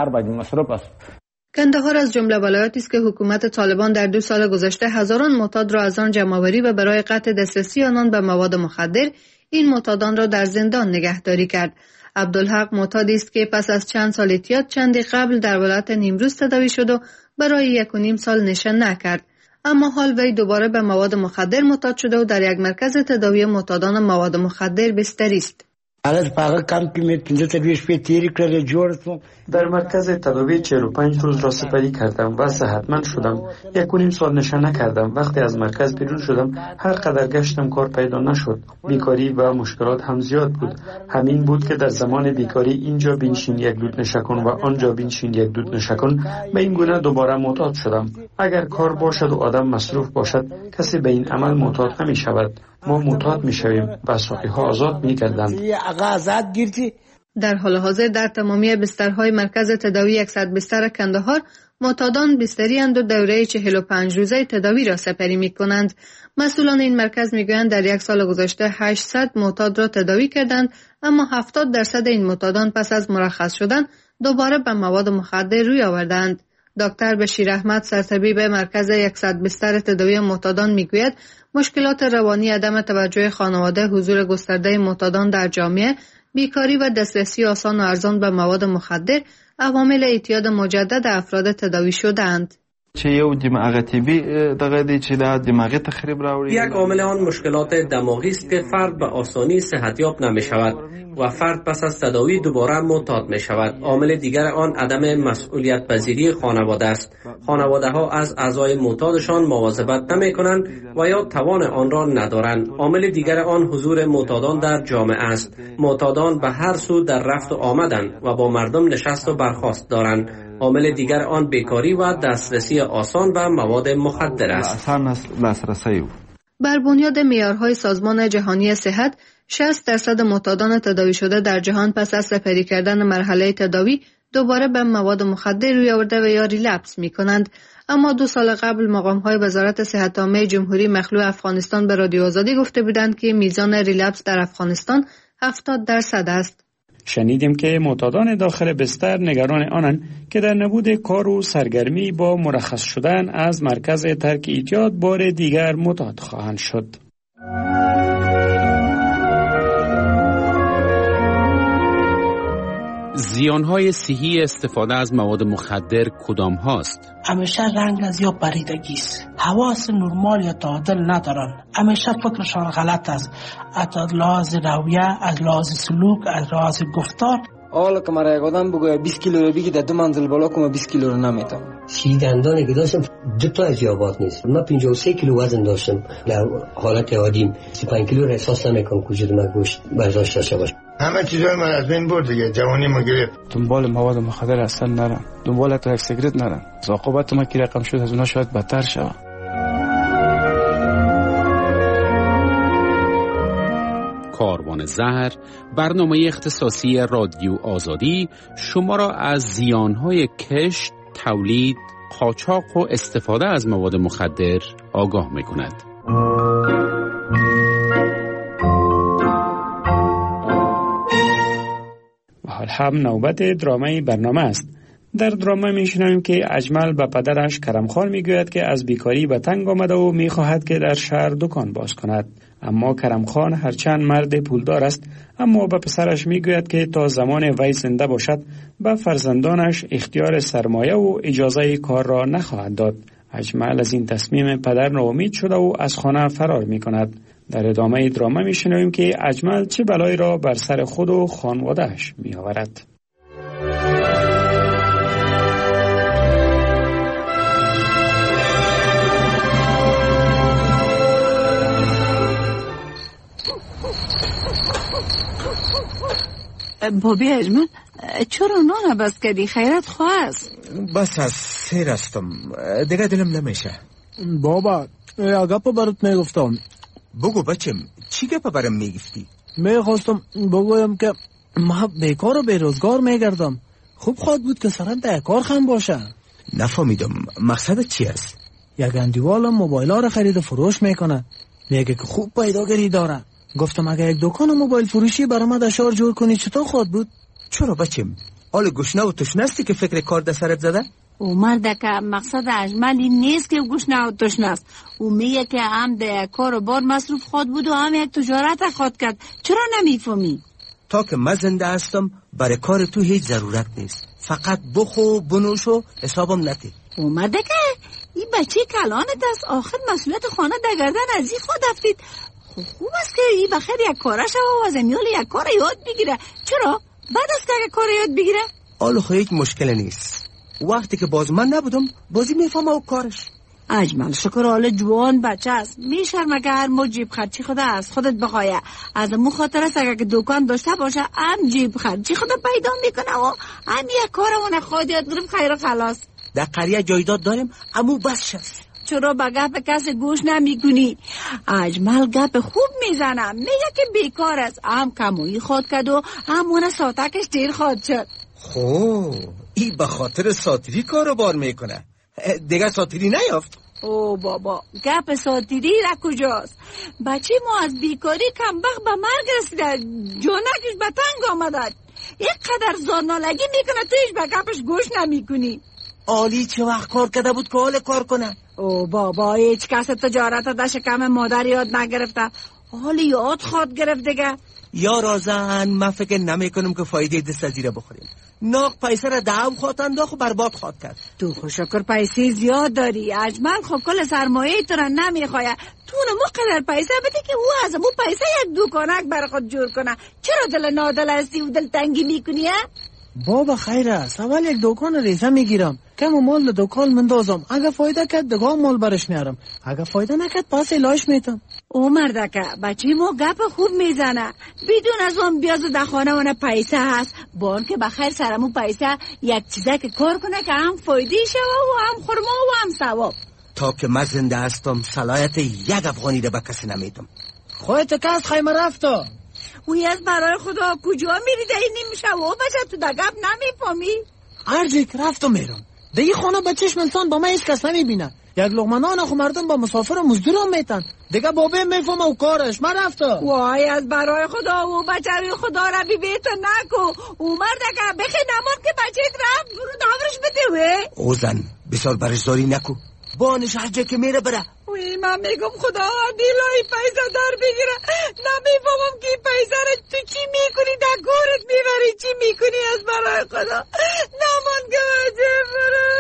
کندهار از جمله ولایاتی است که حکومت طالبان در 2 سال گذشته هزاران معتاد را از آن جمع‌آوری و برای قطع دسترسی آنان به مواد مخدر این معتادان را در زندان نگهداری کرد. عبدالحق معتادی است که پس از چند سال اعتیاد چندی قبل در ولایت نیمروز تداوی شد و برای 1.5 سال نشه نکرد، اما حال وی دوباره به مواد مخدر معتاد شده و در یک مرکز تداوی معتادان مواد مخدر بستری است. حالا فقط کم که 15 تا 20 پی تیری کرده جورتون. در مرکز تداوی 45 روز را سپری کردم و صحتمند شدم. 1.5 سال نشه نکردم. وقتی از مرکز بیرون شدم هر قدر گشتم کار پیدا نشد. بیکاری و مشکلات هم زیاد بود. همین بود که در زمان بیکاری اینجا بنشین یک دود نشه کن و آنجا بنشین یک دود نشه کن. به این گونه دوباره معتاد شدم. اگر کار باشد و آدم مصروف باشد کسی به این عمل معتاد نمی شود. ما معتاد می شویم و ساقی‌ها آزاد می گردند. در حال حاضر در تمامی بسترهای مرکز تداوی 100 بستر کندهار معتادان بستری اند و دوره 45 روزه تداوی را سپری می کنند. مسئولان این مرکز می گویند در یک سال گذشته 800 معتاد را تداوی کردند، اما 70% این معتادان پس از مرخص شدن دوباره به مواد مخدر روی آوردند. دکتر بشیر احمد سرطبیب مرکز 100 بستر تداوی معتادان می گوید مشکلات روانی، عدم توجه خانواده، حضور گسترده معتادان در جامعه، بیکاری و دسترسی آسان و ارزان به مواد مخدر عوامل اعتیاد مجدد افراد تداوی شدند. چې یو دماغ طبي دغه دی چې دا دماغي تخریب راوړي. یک عامل آن مشکلات دماغی است که فرد به آسانی صحتیاب نمی شود و فرد پس از تداوی دوباره معتاد می شود. عامل دیگر آن عدم مسئولیت پذیری خانواده است. خانواده ها از اعضای معتادشان مواظبت نمی کنند و یا توان آن را ندارند. عامل دیگر آن حضور معتادان در جامعه است. معتادان به هر سو در رفت و آمدند و با مردم نشست و برخاست دارند. عامل دیگر آن بیکاری و دسترسی آسان به مواد مخدر است. بر بنیاد معیارهای سازمان جهانی صحت 60% معتادان تداوی شده در جهان پس از سپری کردن مرحله تداوی دوباره به مواد مخدر روی آورده و یا ریلپس می کنند. اما 2 سال قبل مقام‌های وزارت صحت عامه جمهوری مخلوع افغانستان به رادیو آزادی گفته بودند که میزان ریلپس در افغانستان 70% است. شنیدیم که معتادان داخل بستر نگران آنند که در نبود کار و سرگرمی با مرخص شدن از مرکز ترک اعتیاد بار دیگر معتاد خواهند شد. زیانهای صحی استفاده از مواد مخدر کدام هاست؟ همیشه رنگ از یا پریدگی است. حواس نرمال یا تعادل ندارن. همیشه فکرشان غلط است. از لحاظ رویه، از لحاظ سلوک، از لحاظ گفتار. حالا که مرا یک آدم بگوید 20 کیلو رو بگی در 2 منزل بالا کنم 20 کیلو رو نمیتونم. دندانی که داشتم 2 تا از یابات نیست. من 53 کیلو وزن داشتم. در حالت عادیم 35 کیلو را احساس نمیکنم وجود من گوشت برداشت داشته باشه. همه چیزای من از بین برد دیگه. جوانی ما گرفت. دنبال مواد مخدر اصلا نرم. دنبال ترک سیگرت نرم. عاقبت ما که رقم شد از اونها شاید بدتر شود. کاروان زهر، برنامه اختصاصی رادیو آزادی شما را از زیانهای کشت، تولید، قاچاق و استفاده از مواد مخدر آگاه می‌کند. و حال هم نوبت درامه برنامه است. در درامه میشنویم که اجمل به پدرش کرمخان میگوید که از بیکاری به تنگ آمده و میخواهد که در شهر دکان باز کند. اما کرمخان هرچند مرد پولدار است، اما به پسرش میگوید که تا زمان وی زنده باشد به فرزندانش اختیار سرمایه و اجازه کار را نخواهد داد. اجمل از این تصمیم پدر ناامید شده و از خانه فرار میکند. در ادامه درامه میشنویم که اجمل چه بلایی را بر سر خود و خانواده‌اش میآورد. بابی اجمل چرا نان بس کردی؟ خیرت خواست. بس از سیر هستم دیگه دلم نمیشه. بابا یا گپ برات میگفتم. بگو بچم چی گپ برام میگفتی؟ میخواستم بگویم که ما بیکار و بیروزگار میگردم. خوب خواهد بود که سرم در کار خم باشه. نفهمیدم مقصدت چی است؟ یک اندیوالم موبایل ها را خرید و فروش میکنه. میگه که خوب پیداگری داره. گفتم اگه یک دکان موبایل فروشی برام در شهر جور کنی چطور خواهد بود؟ چرا بچم؟ حال گشنه و تشنه هستی که فکر کار در سرت زده؟ او مرده که مقصد اجمل این نیست که گشنه و تشنه است. او میگه که هم در کار و بار مصروف خود بود و هم یک تجارت خود کرد. چرا نمیفهمی؟ تا که من زنده هستم برای کار تو هیچ ضرورت نیست. فقط بخو بنوش و حسابم نتی. او مرده که این بچه کلانت است. آخر مسئولیت خانه در گردن از این خود افتید. خوب است که این بخیر یک کارش و زمیال یک کار یاد بگیره. چرا؟ بعد از که کار یاد بگیره؟ حالا خب هیچ مشکل نیست. وقتی که باز من نبودم بازی میفهمه و کارش. اجمل شکر حال جوان بچه است. میشرمه که هر مو جیب خرچی خود از خودت بخواه. از مو خاطر است اگر که دکان داشته باشه هم جیب خرچی خود پیدا میکنه و هم یک کارمون خود یاد گرفت خیر و خلاص. در قریه جایداد داریم امو بس شست. چرا به گپ کسی گوش نمیکنی؟ اجمل گپ خوب میزنم. میگه که بیکار است. هم کمویی خود کرد و همونه ساتکش دیر خود شد. خب این به خاطر ساتیری کارو بار میکنه. دیگه ساتیری نیافت. او بابا گپ ساتیری را کجاست؟ بچه ما از بیکاری کمبخت به مرگ رسیده. جانکش به تنگ آمده. یک قدر زارنالگی میکنه تویش به گپش گوش نمیکنی. آلی چه وقت کار کرده بود که حال کار کنه؟ او بابا هیچ کس تجارت در شکم مادر یاد نگرفته. حالی یاد خود گرفت دیگه. یا رازن من فکر نمی کنم که فایده دست از زیره بخوریم. ناق پیسه را دعو خواد انداخت و برباد خواد کرد. تو خوشکر پیسه زیاد داری. اجمل خب کل سرمایه تو را نمیخواه. تو نمو قدر پیسه بده که او از مو پیسه یک دکانک بر خود جور کنه. چرا دل نادل هستی و دل تنگی میکنی؟ بابا خیر است. اول یک دکان ریزه میگیرم. کم مال دکان مندازم. اگه فایده کرد دگاه مال برش میارم. اگه فایده نکرد پس ایلاش میتم. او مردکه بچه ما گپ خوب میزنه. بدون از اون بیازو در خانه ونه پیسه هست. بان که بخیر سرمو پیسه یک چیزه که کار کنه که هم فایده شوه و هم خورما و هم ثواب. تا که من زنده هستم صلاحیت یک افغانی رو به کسی نمیدم. خودت که از خیمه رفتا؟ اوی از برای خدا کجا میری ده این نمیشه و بچه تو در گپ نمیفهمی؟ هر جایی که رفتم میرم. ده این خانه به چشم انسان با من هیچ کس نمیبینه. یک لقمه نان خو مردم با مسافر و مزدور هم میتن. دیگه بابه میفهمه و کارش. من رفتا. وای از برای خدا و بچه خدا را بیبیت نکو. او مرده که بخی نمان که بچه رفت برو داورش بده. او زن بسیار برشداری نکو. بانش هر جا که میره بره. وی من میگم خدا دیلای پیسه در بگیره. نمیفهمم که پیسه را تو چی میکنی در گورت میبری چی میکنی از برای خدا. نمان که بچه برو.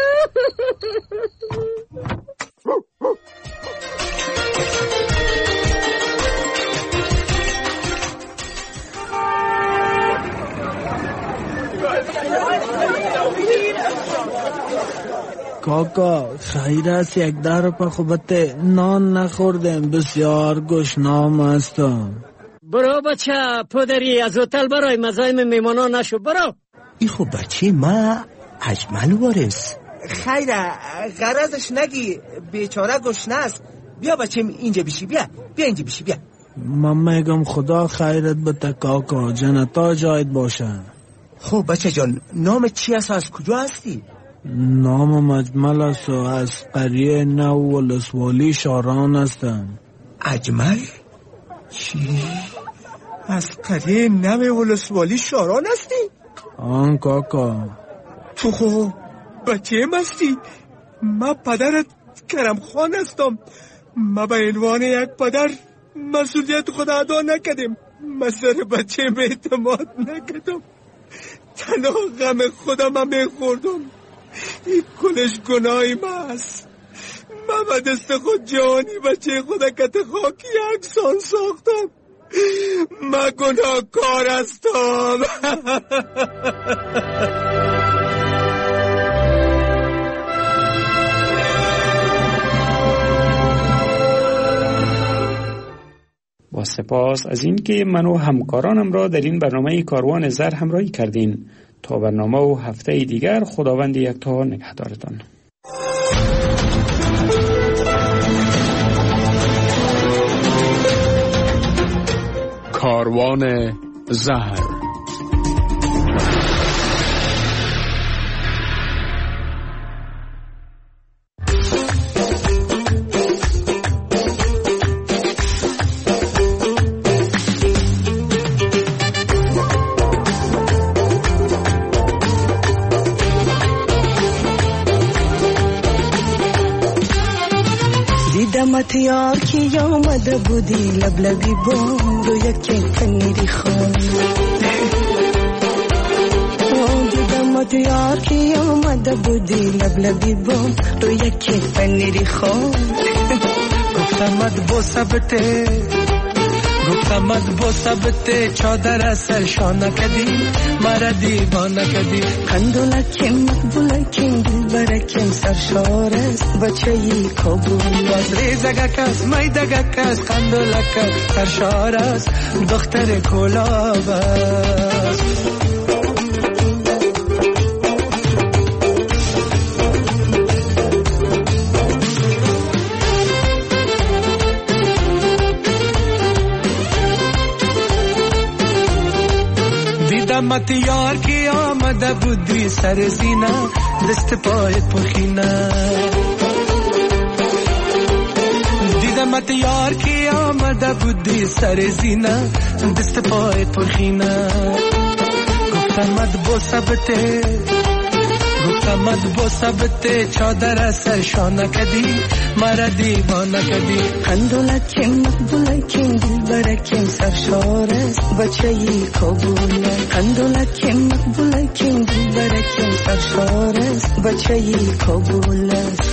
کاکا خیر است یک در پا خوبته نان نخوردم بسیار گشنام هستم. برو بچه پدری از هتل برای مزاحم میمانان نشو برو. ای خب بچه ما اجمل وارث. خیره غرضش نگی بیچاره گشنه است. بیا بچه اینجا بشی بیا اینجا بشی بیا. من میگم خدا خیرت بده کاکا جنتا جایت باشه. خب بچه جان نام چی است از کجا هستی؟ نام اجمل است و از قریه نو ولسوالی شاران هستم. اجمل؟ چی؟ از قریه نو ولسوالی شاران هستی؟ آن کاکا. تو خب بچه مستی. من پدرت کرم خان هستم. من به عنوان یک پدر مسئولیت خود ادا نکردم. من سر بچه به اعتماد نکردم. تنها غم خودم هم میخوردم. این کلش گناهی است. من به دست خود جوانی بچه خود کت خاکی یکسان ساختم. من گناهکار هستم. با سپاس از این که من و همکارانم را در این برنامه کاروان زر همراهی کردین. تا برنامه و هفته دیگر خداوند یکتا نگهدارتان. کاروان زهر. دیدمت یار کی آمده بودی لبلبی بام رو یکی پنیری خان. دیدمت یار کی آمده بودی لبلبی بام رو یکی پنیری خان. گفتمت بوسه بده گفتم با ثبت چادر سرشانه کدی مرا دیوانه کدی قندولکم مقبولکم دلبرکم سرشار است بچه ای کابل باز ریزگه کس میدگه کس قندولک سرشار است دختر کلاب است مت یار کی آمده بودی سر زینه دست پای پرخینه دیدم مت یار کی آمده بودی سر زینه دست پای پرخینه گفتم مت بو ثبته گفتم مت بو ثبته چادر سرشانه کدی مرا دیوانه کدی قندولکم مقبولکم دلبرکم سرشار است بچه ای کابل قندولکم مقبولکم دلبرکم سرشار است بچه ای کابل است